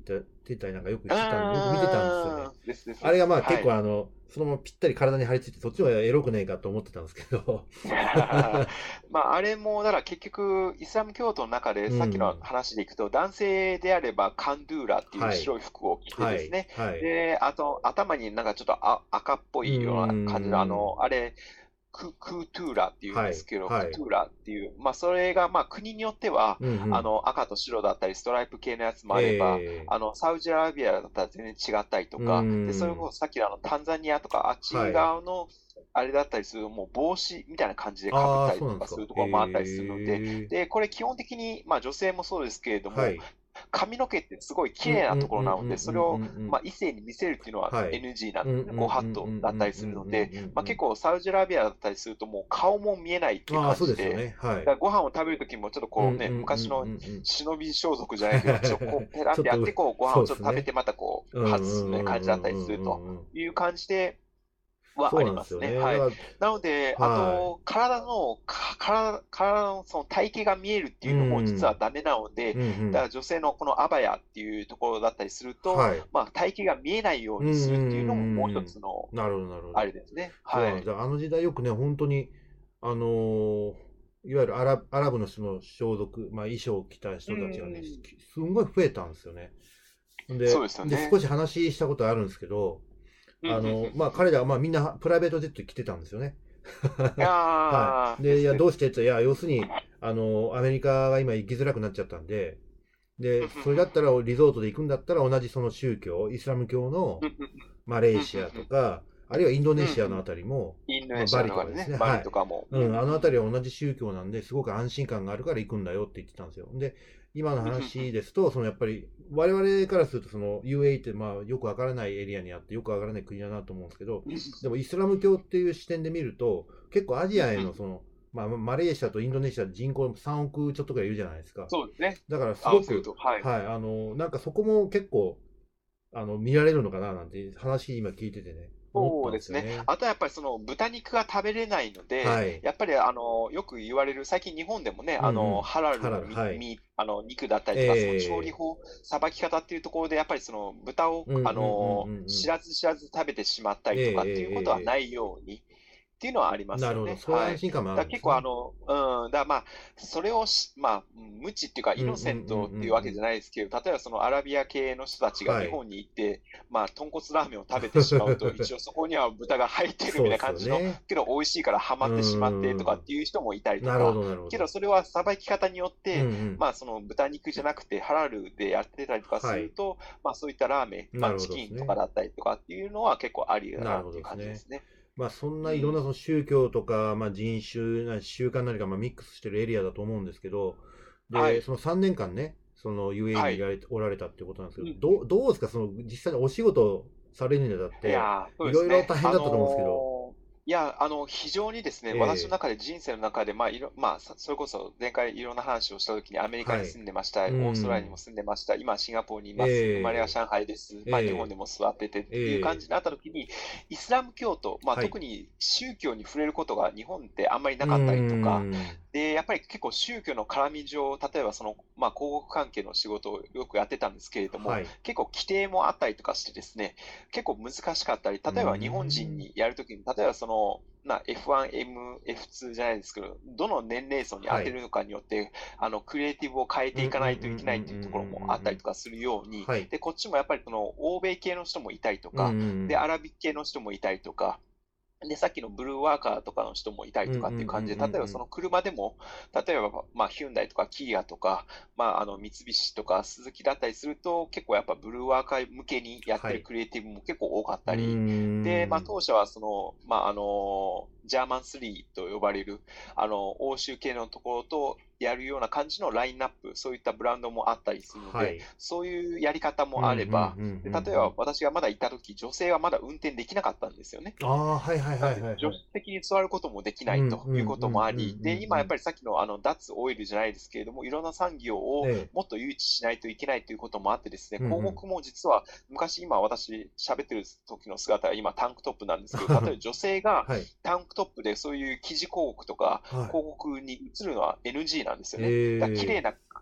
てたりなんかよくしてたんで、よく見てたんですよね。 ですですあれがまあ結構はい、 あの、そのままぴったり体に張り付いて、そっちの方がエロくねえかと思ってたんですけど。 まあ、あれも、だから結局、イスラム教徒の中で、 うさっきのん。 話でいくと、男性であれば、カンドゥーラっていうはい。 白い服を着てはい。 ですね、 はい。 で、あと、頭になんかちょっとあ赤っぽういような感じの、あん。 の、あれ、ク、クートゥーラっていうんはい。 ですけど、 はい。 クトゥーラっていう、まあ、それが、まあ、国によっては、 うんうん。 あの、赤と白だったり、ストライプ系のやつもあれば、 ええあの、サウジアラビアだったら全然違ったりとうか、で、それん。 こそさっきのあの、タンザニアとか、あっちはい。 側の、あれだったりすると、もう帽子みたいな感じで被っああ、 たりそうなんですか。 とかするところもあったりするので、 へえ。 で、これ基本的に、まあ女性もそうですけれども、 はい。 髪の毛ってすごいうんうん綺麗なところうんなので、それを、 うんうんうんうん。 まあ、異性に見せるっていうのははい。 エヌジー なんうんうですね。ごんうんうん法度だったりするので、 うんうんまあ、 うんうん。 結構サウジアラビアだったりするともう顔も見えないっていうああ、 感じで、 そうですよね。はい。 だからご飯を食べるときもちょっとうんうんこうね、昔のうんうんうん。 忍び装束じゃないけど、ちょっとこうペラっちょっと、 てやって、こうご飯そうをちょっと食べてですね。 またこう外うんうんうすね感じだったりんうんうんうするとんうんうん。 いう感じで、はあそうりますね。 なんですよね。 はい。 だかなので、 ら、 あはい。 と、体の、か体、体のその体型が見えるってういうのも実はん。 ダメなので、 うんうだからん。 女性のこのアバヤっていうところだったりすると、 はい。 まあ体型が見えないよううんうんにするっていうのももう一うんうん。 つの、 なるほど、なるほど。 あれですね。 そうなんです。 はい。 だからあの時代よくね、本当に、あのーいわゆるアラ、アラブの人の装束、まあ、衣装を着たう人たちがね、すん。 すんごい増えたんですよね。 そうで、で、少ですよね。 し話したことあるんですけど、 うん、うん、うん、 あの、まあ、 うん。 彼らはまあみんなプライベートジェットで来てたんですよね。 いやはー、 い。で、いや、 ですです。 どうしてって言ったら、いや、要するに、あの、アメリカが今行きづらくなっちゃったんで、で、 うん、うん、 それだったら、リゾートで行くんだったら、同じその宗教、イスラム教のうん、うん、 マレうん、うん、 ーシアとか、あるいはインドネシアのあうん、 たりも、まあ、 インドネシバアとかでね、 リとかですね、 バはい。 リとかも。うん、 うん、あのあたりうん、 は同じ宗教なんで、すごく安心感があるから行くんだよって言ってたんですよ。で、今のうん、うん、 話ですと、そのやっぱり、我々からすると、その ユーエーイー ってまあよくわからないエリアにあって、よくわからない国だなと思うんですけど、 うん、 でもイスラム教っていう視点で見ると、結構アジアへうん。 のその、まあ、マレーシアとインドネシア人口さんおくちょっとぐらいいるじゃないですか。 そうですね。 だからすごく、 合わせると。はい。 はい、あの、なんかそこも結構、あの、見られるのかななんて話今聞いててね、思ったんでそうですね。 すよね。 あとはやっぱりその豚肉が食べれないので、 はい。 やっぱりあの、よく言われる、最近日本でもね、あの、 うんうん。 ハラルのハラル、はい。 みみあの肉だったりとか、その調理ええ法、さばき方っていうところで、やっぱりその豚を、あうんうんうんうんの、 うん。 知らず知らず食べてしまったええりとかっていうことはえええないように、っていうのはありまえなるほど。 すよね。 そういうはい。 安心感もあだから結構あるんですね。 の、うん、だからまあ、それをし、まあ、無知っていうか、イノセうんうんうんントっていううんうん。 わけじゃないですけど、例えばそのアラビア系の人たちが日はい。 本に行って、まあ、豚骨ラーメンを食べてしまうと、一応そこには豚が入ってるみたいなそうです感じの、 よね。 けど美味しいからハうマってしまってとかーん。 っていう人もいたりとか、 なるほど、なるほど。 けどそれはさばき方によっうんうて、 ん。 まあその豚肉じゃなくてハラルでやってたりとかすはい。 ると、まあそういったラーメン、まなるほあチキンとかどですね。 だったりとかっていうのは結構ありだなるほなっていうどですね。 感じですね。 まあそんないろんなうん。 その宗教とか、まあ人種な習慣何かまあミックスしてるエリアだと思うんですけど、で、 はい。 そのさんねんかんね、その ユーエーイーはい。 にいられておられたってことなんですけど、 うんうん。 どう、どうですか、その実際にお仕事されるにあたって、 いやー、そういですね。 ろいろ大変あだったと思うんですけど、 のーいや、あの、非常にですね、私のええ中で人生の中で、まあ、いろ、まあ、さそれこそ前回いろんな話をしたときにアメリカにはい。 住んでました、 うオーストラリアにもん。 住んでました、今シンガポールにいます、生まれはえ上海です、 えまあ、日本でえも座っててっていう感えええじになったときに、イスラム教徒、まあ、 はい。 特に宗教に触れることが日本ってあんまりなうーかったりとか、 ん。 で、やっぱり結構宗教の絡み上、例えばその、まあ、広告関係の仕事をよくやってたんですけれども、 はい。 結構規定もあったりとかしてですね、結構難しかったり、 うー例えば日本人ん。 にやるときに、例えばその、まあ、エフワン、エム、エフツー じゃないですけど、どの年齢層に当はい。 てるのかによって、あの、クリエイティブを変えうんうんうんうんていかないといけないっていうところもあったりうんとかするように、 はい。 で、こっちもやっぱりその、欧米系の人もいたりとうんうか、で、アんラビ系の人もいたりとか、で、さっきのブルーワーカーとかの人もいたりうん。うんうんうとかっていう感じで、例えばそんの車でも、例えば、まあ、ヒュンダイとかキーアとか、まあ、あの、三菱とか鈴木だったりすると、結構やっぱブルーワーカー向けにやっはい。 てるクリエイティブも結構多かっうーたり、で、まあ、 ん。 当社はその、まあ、あの、ジャーマンスリーと呼ばれる、あの、欧州系のところとやるような感じのラインナップ、そういったブランドもあったりするので、 はい。 そういうやり方うんうんうんうもあれば、で、例えばん私がまだいた時、女性はまだ運転できなかったんですよね。 うん。ああ、はいはいなので、 はいはいはい。 助手席に座ることもできないうんということうんうんもあり、で、 うんうん今やっうん。 ぱりさっきのあの脱オイルじゃないですけれども、いろんな産業をええ。 もっと誘致しないといけないということもあってですね、 うんうん。 広告も実は昔今私喋ってる時の姿は今タンクトップなんですけど、例えば女性がはい。 タンクトップでそういう記事広告とかはい。 広告に映るのは エヌジー なんですよね。だから綺麗ええ。 な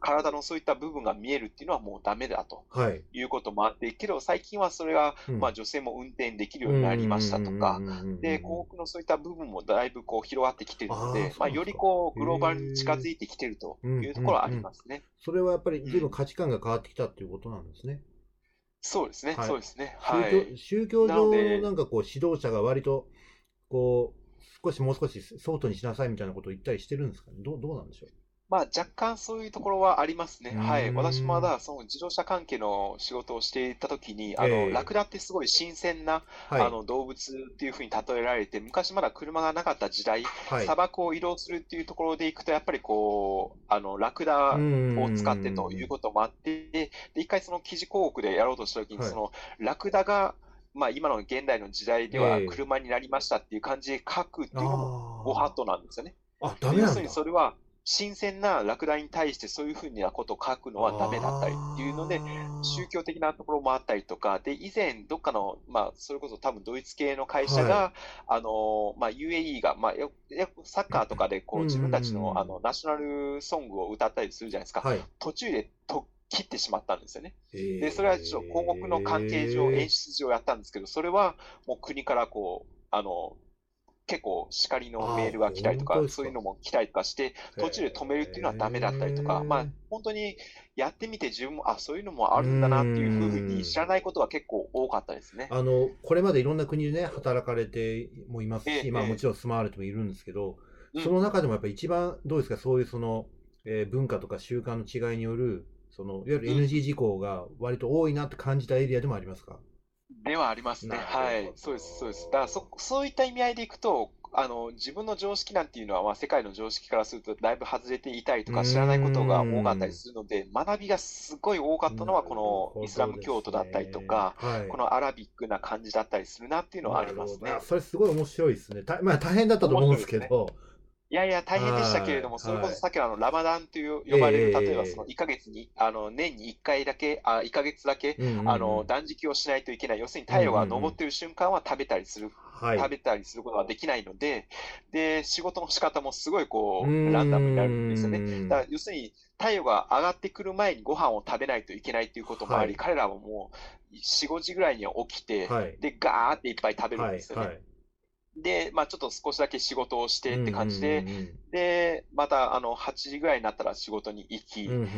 体のそういった部分が見えるっていうのはもうダメだとはい。 いうこともあって、けど最近はそれが、 うん。 まあ、女性も運転できるうんうんようになりましたとうんか、 うんうんうんで、 うんうん。 広告のそういった部分もだいぶこう広がってきているのああ、 で、まあ、よりそうなんですか。 こうへグローバルに近づえ。 いてきているとうんいうところはあうんうん。 りますね。 それはやっぱりうん。 随分価値観が変わってきたっていうことなんですね。 そうですね、 はい。 そうですね。 宗教、 はい。 宗教なの上ので、 なんかこう指導者が割と、こう、少しもう少し相当にしなさいみたいなことを言ったりしてるんですかね。どう、どうなんでしょまあ、若干そういうところはありますね。 う。うはい。私もまーん。 だその自動車関係の仕事をしていたときに、あの、ラええ、 クダってすごい新鮮なはい、 あの動物っていうふうに例えられて、昔まだ車がなかった時代、 はい。 砂漠を移動するっていうところでいくと、やっぱりこう、あの、ラクうーダを使ってというん。 こともあって、で、一回その記事広告でやろうとしたときに、 はい。 そのラクダが、まあ今の現代の時代ではええ、 車になりましたっていう感じで書くっていうのもご法あ度なんですよね。 あ。あ、ダで、要するにメなんだ。 それは、新鮮なラクダに対してそういうふうなことを書くのはダメだったりっていうので、宗あ教的なところもあったりとか、で、以前、どっかの、まあ、それこそ多分ドイツ系の会あ。はい。 社が、あの、まあ、ユーエーイー が、まあ、よよくサッカーとかで、こう、 うんうんうんう自分たちの、あん。 の、ナショナルソングを歌ったりするじゃないですか。 はい。 途中でと切ってしまったんですよね。で、それはちょっと広告の関係上、演ええ、 出上やったんですけど、それはもう国からこう、あの、結構叱りのああ、 メールが来たりとか、 本当ですか。 そういうのも来たりとかして、途中で止めるっていうのはダメだったりとか、まあ、 へえ。 本当にやってみて自分も、あ、そういうのもあうーるんだなっていうふうに知ん。 らないことは結構多かったですね。 あの、これまでいろんな国でね、働かれてもいますし、 ええ、えまあもえ、 ちろん住まわれてもいるんですけど、 うん。 その中でもやっぱり一番どうですか、そういうその、えー文化とか習慣の違いによる、その、いわゆるうん。 エヌジー 事項が割と多いなって感じたエリアでもありますか？ ではありますね。 なるはい。 ほそうです、そうです。だからそ、 ど。 そういった意味合いでいくと、あの、自分の常識なんていうのは、まあ、世界の常識からするとだいぶ外れていたりとうーか知らないことが多かったりん。 するので、学びがすごい多かったのは、こなるのイスラほどム教徒ですだったりとね。 か、 はい。 このアラビックな感じだったりするなっていうのはありなるほど。あ、 ますね。 それすごい面白いですね。た、まあ大変だったと思うんで面白いですね。 すけど、 いやいや、大変でしたけれども、 はい、 それこはい。 そさっきのあのラマダンというええ呼ばれる、例えばそのええええ、 いっかげつに、あの年にいっかいだけ、あ、いっかげつだけ、 うんうんあのうん。 断食をしないといけない。要するにうんうん太陽がうん。 昇っている瞬間は食べたりする、 はい。 食べたりすることができないので、で、仕事の仕方もすごいうこう、ランダムになるんですよね。だかーん。 ら要するに太陽が上がってくる前にご飯を食べないといけないということもあり、 はい。 彼らはもうよん、ごじぐらいには起きて、 はい。 で、ガーっていっぱい食べるんはい。 ですよね。 はい。 で、まあちょっと少しだけ仕事をしてってうんうんうん感じで、 うん。 で、またあのはちじぐらいになったら仕事に行うん、うき、 ん、うん、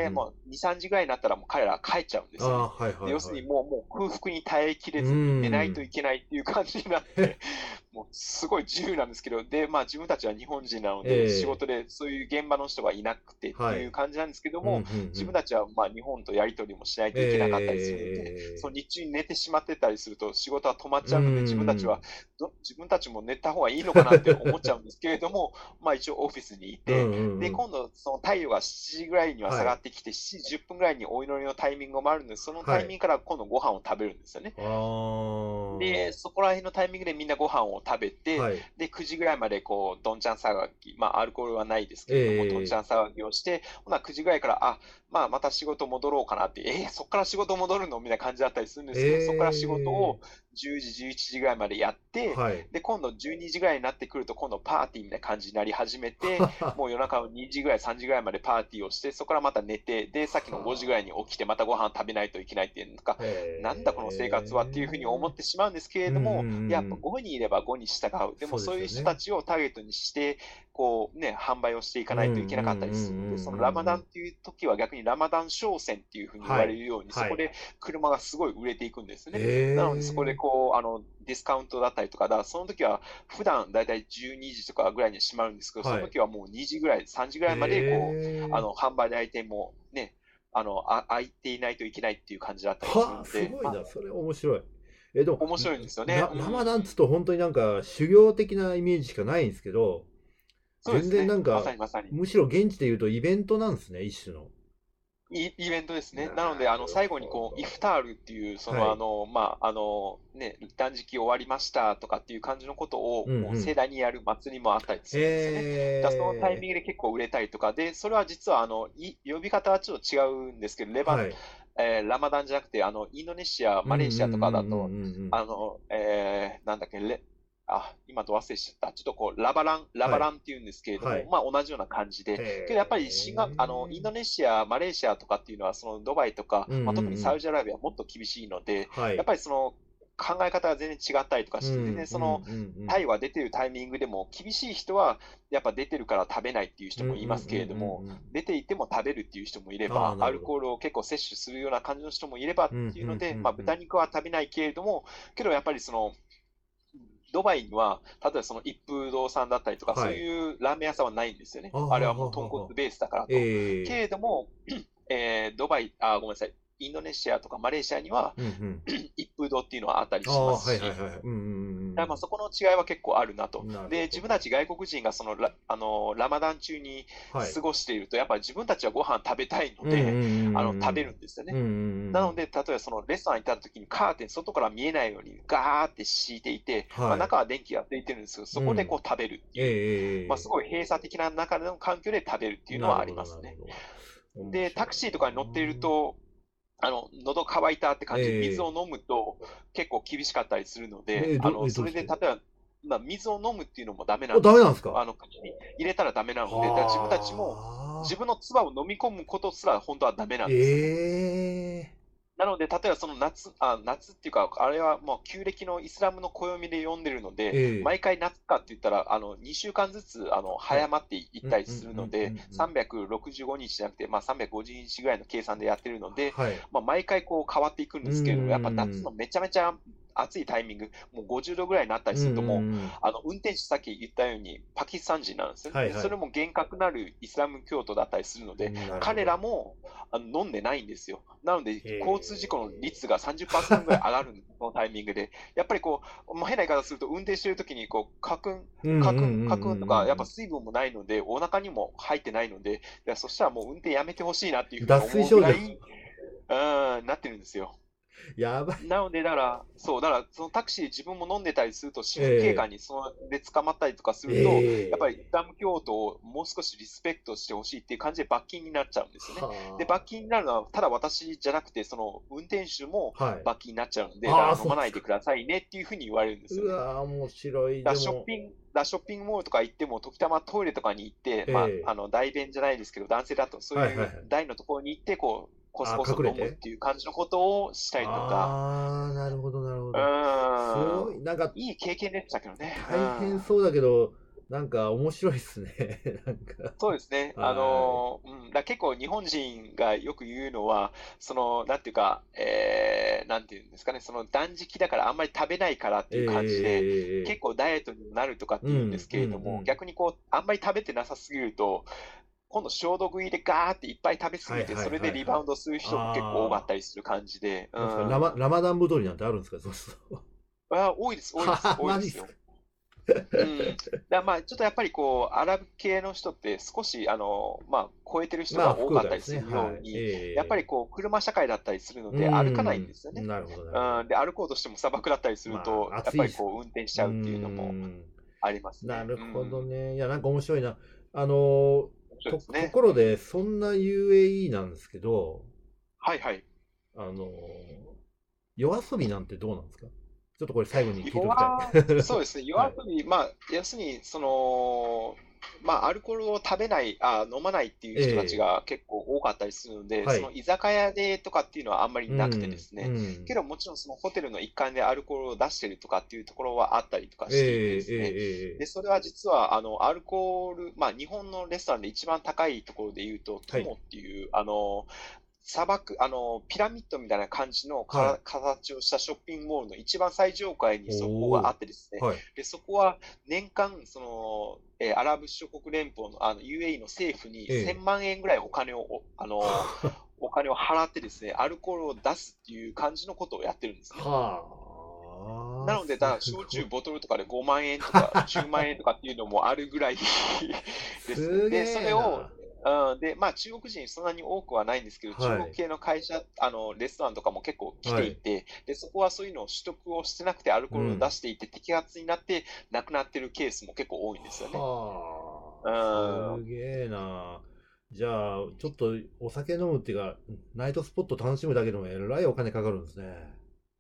で、 うん。 もうに、さんじぐらいになったらもう彼らは帰っちゃうんですよね。 ああ、はいで、 はいはい。 要するにもう、もう空腹に耐えきれうずに寝なーん。 いといけないっていう感じになって、もうすごい自由なんですけど、で、まあ自分たちは日本人なので、仕ええ、 事でそういう現場の人がいなくてってはい。 いう感じなんですけどうん、うん、 も、 うん。 自分たちはまあ日本とやり取りもしないといけなかったりするので、そのええ、 日中に寝てしまってたりすると仕事は止まっうーちゃうので、自分たちはん。 ど自分たちも寝た方がいいのかなって思っちゃうんですけれども、まあ一応オフィスにいうん、 て、 うん、うで、 ん。 今度その太陽がしちじぐらいには下はい。 がってきて、しちじじゅっぷんぐらいにお祈りのタイミングもあるので、そのタはい。 イミングから今度ご飯を食べるんですよね。 ああ、 で、そこら辺のタイミングでみんなご飯を食べて、 はい。 で、くじぐらいまでこう、どんちゃん騒ぎ、まあ、アルコールはないですけれども、どんちゃんええ、 騒ぎをして、ほなくじぐらいから、あ、まあ、また仕事戻ろうかなって、えー、そこから仕事戻るのみたいな感じだったりするんですけど、そこから仕事をええ、 じゅうじ、じゅういちじぐらいまでやって、 はい。 で、今度じゅうにじぐらいになってくると、今度パーティーみたいな感じになり始めて、 はは、 もう夜中のにじぐらい、さんじぐらいまでパーティーをして、そこからまた寝て、で、さっきのごじぐらいに起きて、またご飯食べないといけないっていうのか、なんだこの生活はっていうふうに思へえ。 ってしまうんですけれうん、うん、うども、やっぱん。 ごにいればごに従う。でもそうでそういう人たすよね。 ちをターゲットにして、こうね、販売をしていかうん、うん、 ないうん、うん、 といけなかったりするので、そのラマうん、うん。 ダンっていう時は逆にラマダン商戦っていうふうに言われはい。 るように、そはい。 こで車がすごい売れていくんですね。なのでそこでええ、 こう、あの、ディスカウントだったりとか、だからその時は普段だいたいじゅうにじとかぐらいに閉まるんですけど、そのはい。 時はもうにじぐらい、さんじぐらいまでこう、あええ、 の、販売代店もね、あの、あ、開いていないといけないっていう感じだったりするはあ、 ので、まあ、 すごいな。それ面白い。え、でも、 面白いんですよね。 ラ、 うん。 ラマダンっつうと本当になんか修行的なイメージしかないんですけど、全そうですね。ま然なんか、 さにまさに。 むしろ現地で言うとイベントなんですね、一種の。 イイベントですね。なので、あの、 なる最後にほこう、イフど。 タールっていう、その、あはい。 の、まあ、あの、ね、断食終わりましたとかっていう感じのことを、 うんもう盛うん。 大にやる祭りもあったりするんですよね。だからそのタイミンえグで結構売れたりとかで、それは実は、あの、い呼び方はちょっと違うんですけど、レー、 バン、 はい。 えーラマダンじゃなくて、あの、インドネシア、 うんうんうんうんマレーシアとかだと、 うんうん。 あの、えーなんだっけ、レ、 あ、今ど忘れしちゃった。ちょっとこう、ラバラン、ラバランっていうんですけれども、はい、まあ同じような感じで、けどやっぱりシンガあのインドネシア、マレーシアとかっていうのは、そのドバイとか、うんうんうん、まあ、特にサウジアラビアはもっと厳しいので、はい、やっぱりその考え方が全然違ったりとかして、全然その、タイは出てるタイミングでも、厳しい人はやっぱ出てるから食べないっていう人もいますけれども、出ていても食べるっていう人もいれば、アルコールを結構摂取するような感じの人もいればっていうので、まあ豚肉は食べないけれども、けどやっぱりその、ドバイには、例えばその一風堂さんだったりとか、はい、そういうラーメン屋さんはないんですよね。あ, あれはもう豚骨ベースだからと。えー、けれども、えー、ドバイ、あ、ごめんなさい、インドネシアとかマレーシアには、うんうん、一風堂っていうのはあったりしますし、まあそこの違いは結構あるなと。なで、自分たち外国人がそのラあのラマダン中に過ごしていると、はい、やっぱり自分たちはご飯食べたいので、あの食べるんですよね。なので、例えばそのレストランに行った時にカーテン外から見えないようにガーって敷いていて、はい、まあ、中は電気がついてるんですけど、そこでこう食べるっていう、うん、まあ、すごい閉鎖的な中での環境で食べるっていうのはありますね。で、タクシーとかに乗っていると、あの喉乾いたって感じで水を飲むと結構厳しかったりするので、えー、あのそれで例えば、まあ、水を飲むっていうのもダメなんです。 ダメなんですか？ あの口に入れたらダメなので、だから自分たちも自分の唾を飲み込むことすら本当はダメなんですよ、ね。えーなので、例えばその夏、あ夏っていうか、あれはもう旧暦のイスラムの暦で読んでるので、えー、毎回夏かって言ったら、あのにしゅうかんずつあの早まっていったりするので、さんびゃくろくじゅうごにちじゃなくて、まあ、さんびゃくごじゅうにちぐらいの計算でやってるので、はい、まあ、毎回こう変わっていくんですけど、やっぱ夏のめちゃめちゃ暑いタイミング、もうごじゅうどぐらいになったりすると、もう、あの運転手、さっき言ったように、パキスタン人なんですよね、はいはい、それも厳格なるイスラム教徒だったりするので、彼らもあの飲んでないんですよ。なので、交通事故の率がさんじゅっパーセントぐらい上がるこのタイミングで、やっぱりこう、まあ、変な言い方すると、運転してるときにこう、カクン、カクン、カクンとか、やっぱ水分もないので、お腹にも入ってないので、いやそしたらもう運転やめてほしいなっていうふうに思うぐらい、うん、なってるんですよ。 やばい。 なので、だから、そう、だから、そのタクシーで自分も飲んでたりすると、私服警官にそので捕まったりとかすると、えー、やっぱりイスラム教徒をもう少しリスペクトしてほしいっていう感じで罰金になっちゃうんですよね。で、罰金になるのは、ただ私じゃなくて、その運転手も罰金になっちゃうので、はい、だから飲まないでくださいねっていうふうに言われるんですよ、ね。 うわー、面白い。 だショッピングだショッピングモールとか行っても、時たまトイレとかに行って、えーまあ、あの代弁じゃないですけど、男性だとそういう台のところに行って、こう、コソコソ飲むっていう感じのことをしたりとか。 ああ、なるほど、なるほど。 うん。 すごい、なんか、 いい経験でしたけどね。 大変そうだけど、なんか面白いですね。なんかそうですね。あの、うん、だ結構日本人がよく言うのは、その、なんていうか、えー、なんていうんですかね、その断食だからあんまり食べないからっていう感じで、えー、結構ダイエットになるとかっていうんですけれども、うんうんうん、逆にこう、あんまり食べてなさすぎると、今度消毒入れガーっていっぱい食べ過ぎて、それでリバウンドする人も結構多かったりする感じで。 うん、ラマラマダン太りなんてあるんですか？そうすると。 あ、多いです、多いです、多いですよ。うん、だまあちょっとやっぱりこうアラブ系の人って少しあの、まあ、超えてる人が多かったりするように、まあねはいえー、やっぱりこう車社会だったりするので歩かないんですよね。 なるほど、 うん、で歩こうとしても砂漠だったりすると、まあ、やっぱりこう運転しちゃうっていうのもありますね。 なるほどね、うん、いやなんか面白いな。あのーと, ところで、そんな ユーエーイー なんですけど、 はいはい。 あの、夜遊びなんてどうなんですか？ちょっとこれ最後に聞いておきたい。 そうですね、夜遊び、はい、まあ、要するに、その、まあ、アルコールを食べない、あ、飲まないっていう人たちが結構多かったりするので、えー、その居酒屋でとかっていうのはあんまりなくてですね、うんうん、けどもちろんそのホテルの一環でアルコールを出してるとかっていうところはあったりとかしていてですね、えーえー、でそれは実はあのアルコール、まあ、日本のレストランで一番高いところでいうと、トモっていう、はい、あの、砂漠、あの、ピラミッドみたいな感じのか、はい、形をしたショッピングモールの一番最上階にそこがあってですね、はい、でそこは年間、その、えー、アラブ首長国連邦の、あの ユーエーイー の政府にせんまんえんぐらいお金を、あの、お金を払ってですね、アルコールを出すっていう感じのことをやってるんですね。はあ、なので、だ焼酎ボトルとかでごまんえんとかじゅうまんえんとかっていうのもあるぐらいですね。で、それを、うん、で、まあ中国人そんなに多くはないんですけど、はい、中国系の会社、あの、レストランとかも結構来ていて、はい、で、そこはそういうのを取得をしてなくてアルコールを出していて、うん、摘発になって亡くなってるケースも結構多いんですよね。 はあ、すげえな。じゃあ、ちょっとお酒飲むっていうか、ナイトスポット楽しむだけでもえらいお金かかるんですね。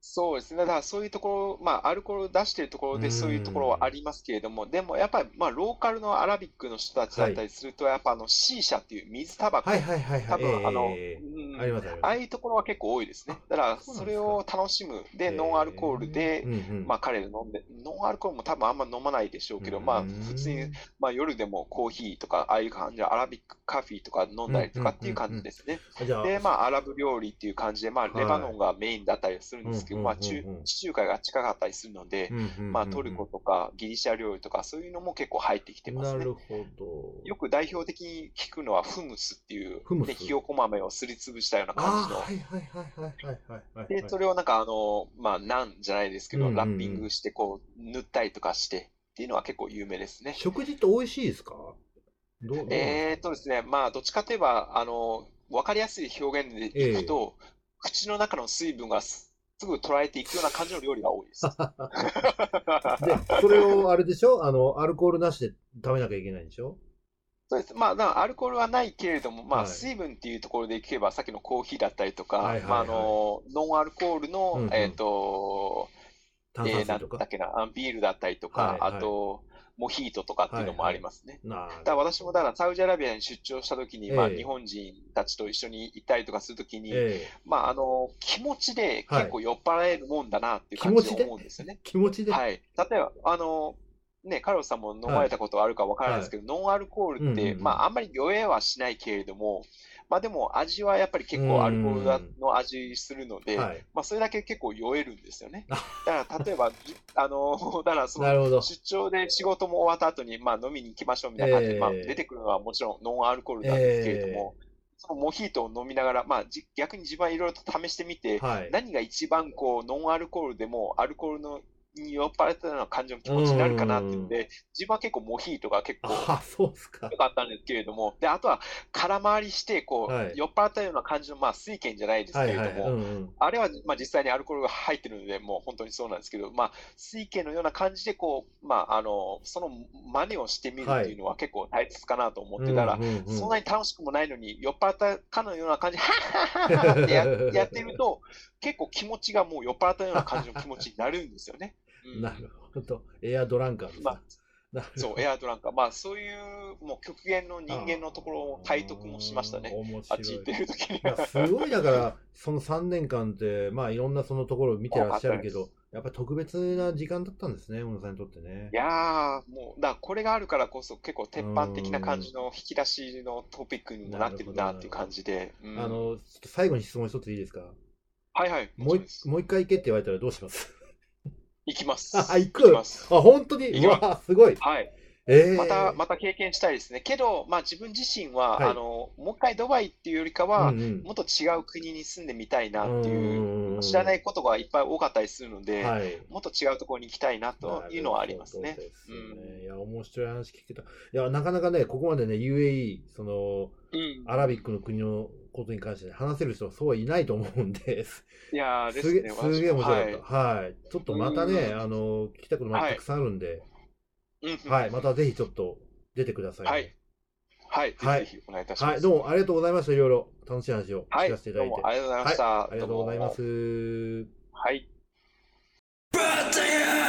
そうですね。だからそういうところ、まあ、アルコールを出しているところでそういうところはありますけれども、でもやっぱり、まあ、ローカルのアラビックの人たちだったりすると、はい、やっぱあの、シーシャっていう水タバコ、 はいはいはいはい、 多分、あの、 えー、 うん、 ありますあります。 ああいうところは結構多いですね。だから、それを楽しむ。で、ノンアルコールで、うんうん、まあ、彼ら飲んで、ノンアルコールも多分あんま飲まないでしょうけど、まあ、普通に、まあ、夜でもコーヒーとか、ああいう感じで、アラビックカフェとか飲んだりとかっていう感じですね。で、まあ、アラブ料理っていう感じで、まあ、レバノンがメインだったりするんですけど、まあ、中、地中海が近かったりするので、まあ、トルコとかギリシャ料理とかそういうのも結構入ってきてますね。 なるほど。 よく代表的に聞くのはフムスっていう、ね、ひよこ豆をすりつぶしたような感じの。 はいはいはいはいはいはいはい。 で、それをなんかあの、まあ、ナンじゃないですけど、ラッピングしてこう、塗ったりとかしてっていうのは結構有名ですね。 食事って美味しいですか？ どうどうえーっとですね、まあ、どっちかといえば、あの、わかりやすい表現でいくと、えー、口の中の水分がすぐ捉えていくような感じの料理が多いです。 で、それをあれでしょ、あの、アルコールなしで食べなきゃいけないんでしょ？ そうです。まあ、だからアルコールはないけれども、まあ、水分っていうところでいけば、さっきのコーヒーだったりとか、はいはいはい、まあ、あの、ノンアルコールの、うんうん、えっ、ー、と、 炭酸水とか、 えー、なんだっけな、ビールだったりとか、はいはい、あと、モヒートとかっていうのもありますね。はいはい、だから私もだからサウジアラビアに出張したときに、えー、まあ日本人たちと一緒に行ったりとかするときに、えー、まああの、気持ちで結構酔っ払えるもんだなっていう感じで思うんですよね。 気持ちで？ はい。例えば、あの、ね、カルロスさんも飲まれたことあるかわからないですけど、はい、ノンアルコールって、まああんまり酔えはしないけれども、まあでも味はやっぱり結構アルコールの味するので、はい、まあそれだけ結構酔えるんですよね。だから例えば、あの、だからその出張で仕事も終わった後に、まあ飲みに行きましょうみたいな感じで、えー、まあ出てくるのはもちろんノンアルコールなんですけれども、えー、そのモヒートを飲みながら、まあ逆に自分はいろいろと試してみて、はい、何が一番こうノンアルコールでもアルコールのに酔っ払ったような感じの気持ちになるかなっていうので、自分は結構モヒートが結構良かったんですけれども、で、あとは空回りして、こう、はい、酔っ払ったような感じの、まあ、水拳じゃないですけれども、はいはいうんうん、あれは、まあ、実際にアルコールが入ってるので、もう本当にそうなんですけど、まあ、水拳のような感じで、こう、まあ、あの、その真似をしてみるっていうのは結構大切かなと思ってたら、はいうんうんうん、そんなに楽しくもないのに、酔っ払ったかのような感じで、はっはっはっはってややってると、結構気持ちがもう酔っ払ったような感じの気持ちになるんですよね。 うん、なるほど。エアドランカーですね。まあ、そう、エアドランカー。まあ、そういう、もう極限の人間のところを体得もしましたね。面白い。あっち行ってる時には。 すごい、だから、そのさんねんかんって、まあ、いろんなそのところを見てらっしゃるけど、やっぱり特別な時間だったんですね、小野さんにとってね。 いやー、もう、だこれがあるからこそ、結構鉄板的な感じの引き出しのトピックにもなってるなっていう感じで。 うん、あの、ちょっと最後に質問一ついいですか？ はいはい。 もうもう一回行けって言われたらどうします？ 行きます。 あ、行く。あ、本当に。うわ、すごい。 はい。えー、また、また経験したいですね。けど、まあ自分自身は、はい、あの、もう一回ドバイっていうよりかは、うんうん、もっと違う国に住んでみたいなっていう、知らないことがいっぱい多かったりするので、はい、もっと違うところに行きたいなというのはありますね。 ですね。うん、いや、面白い話聞けた。いや、なかなかね、ここまでね、ユーエーイー、その、うん、アラビックの国のことに関して話せる人はそうはいないと思うんです。 いやー、 ですね。すげえ面白かった。はい。はい、ちょっとまたね、あの、聞きたいこともたくさんあるんで、はい、はい、またぜひちょっと出てください、ね。 はい。はい。はい、ぜひお願いいたします。 はい。どうもありがとうございました。いろいろ楽しい話を聞かせていただいて。 はい、どうもありがとうございました。 はい、ありがとうございます。 はい。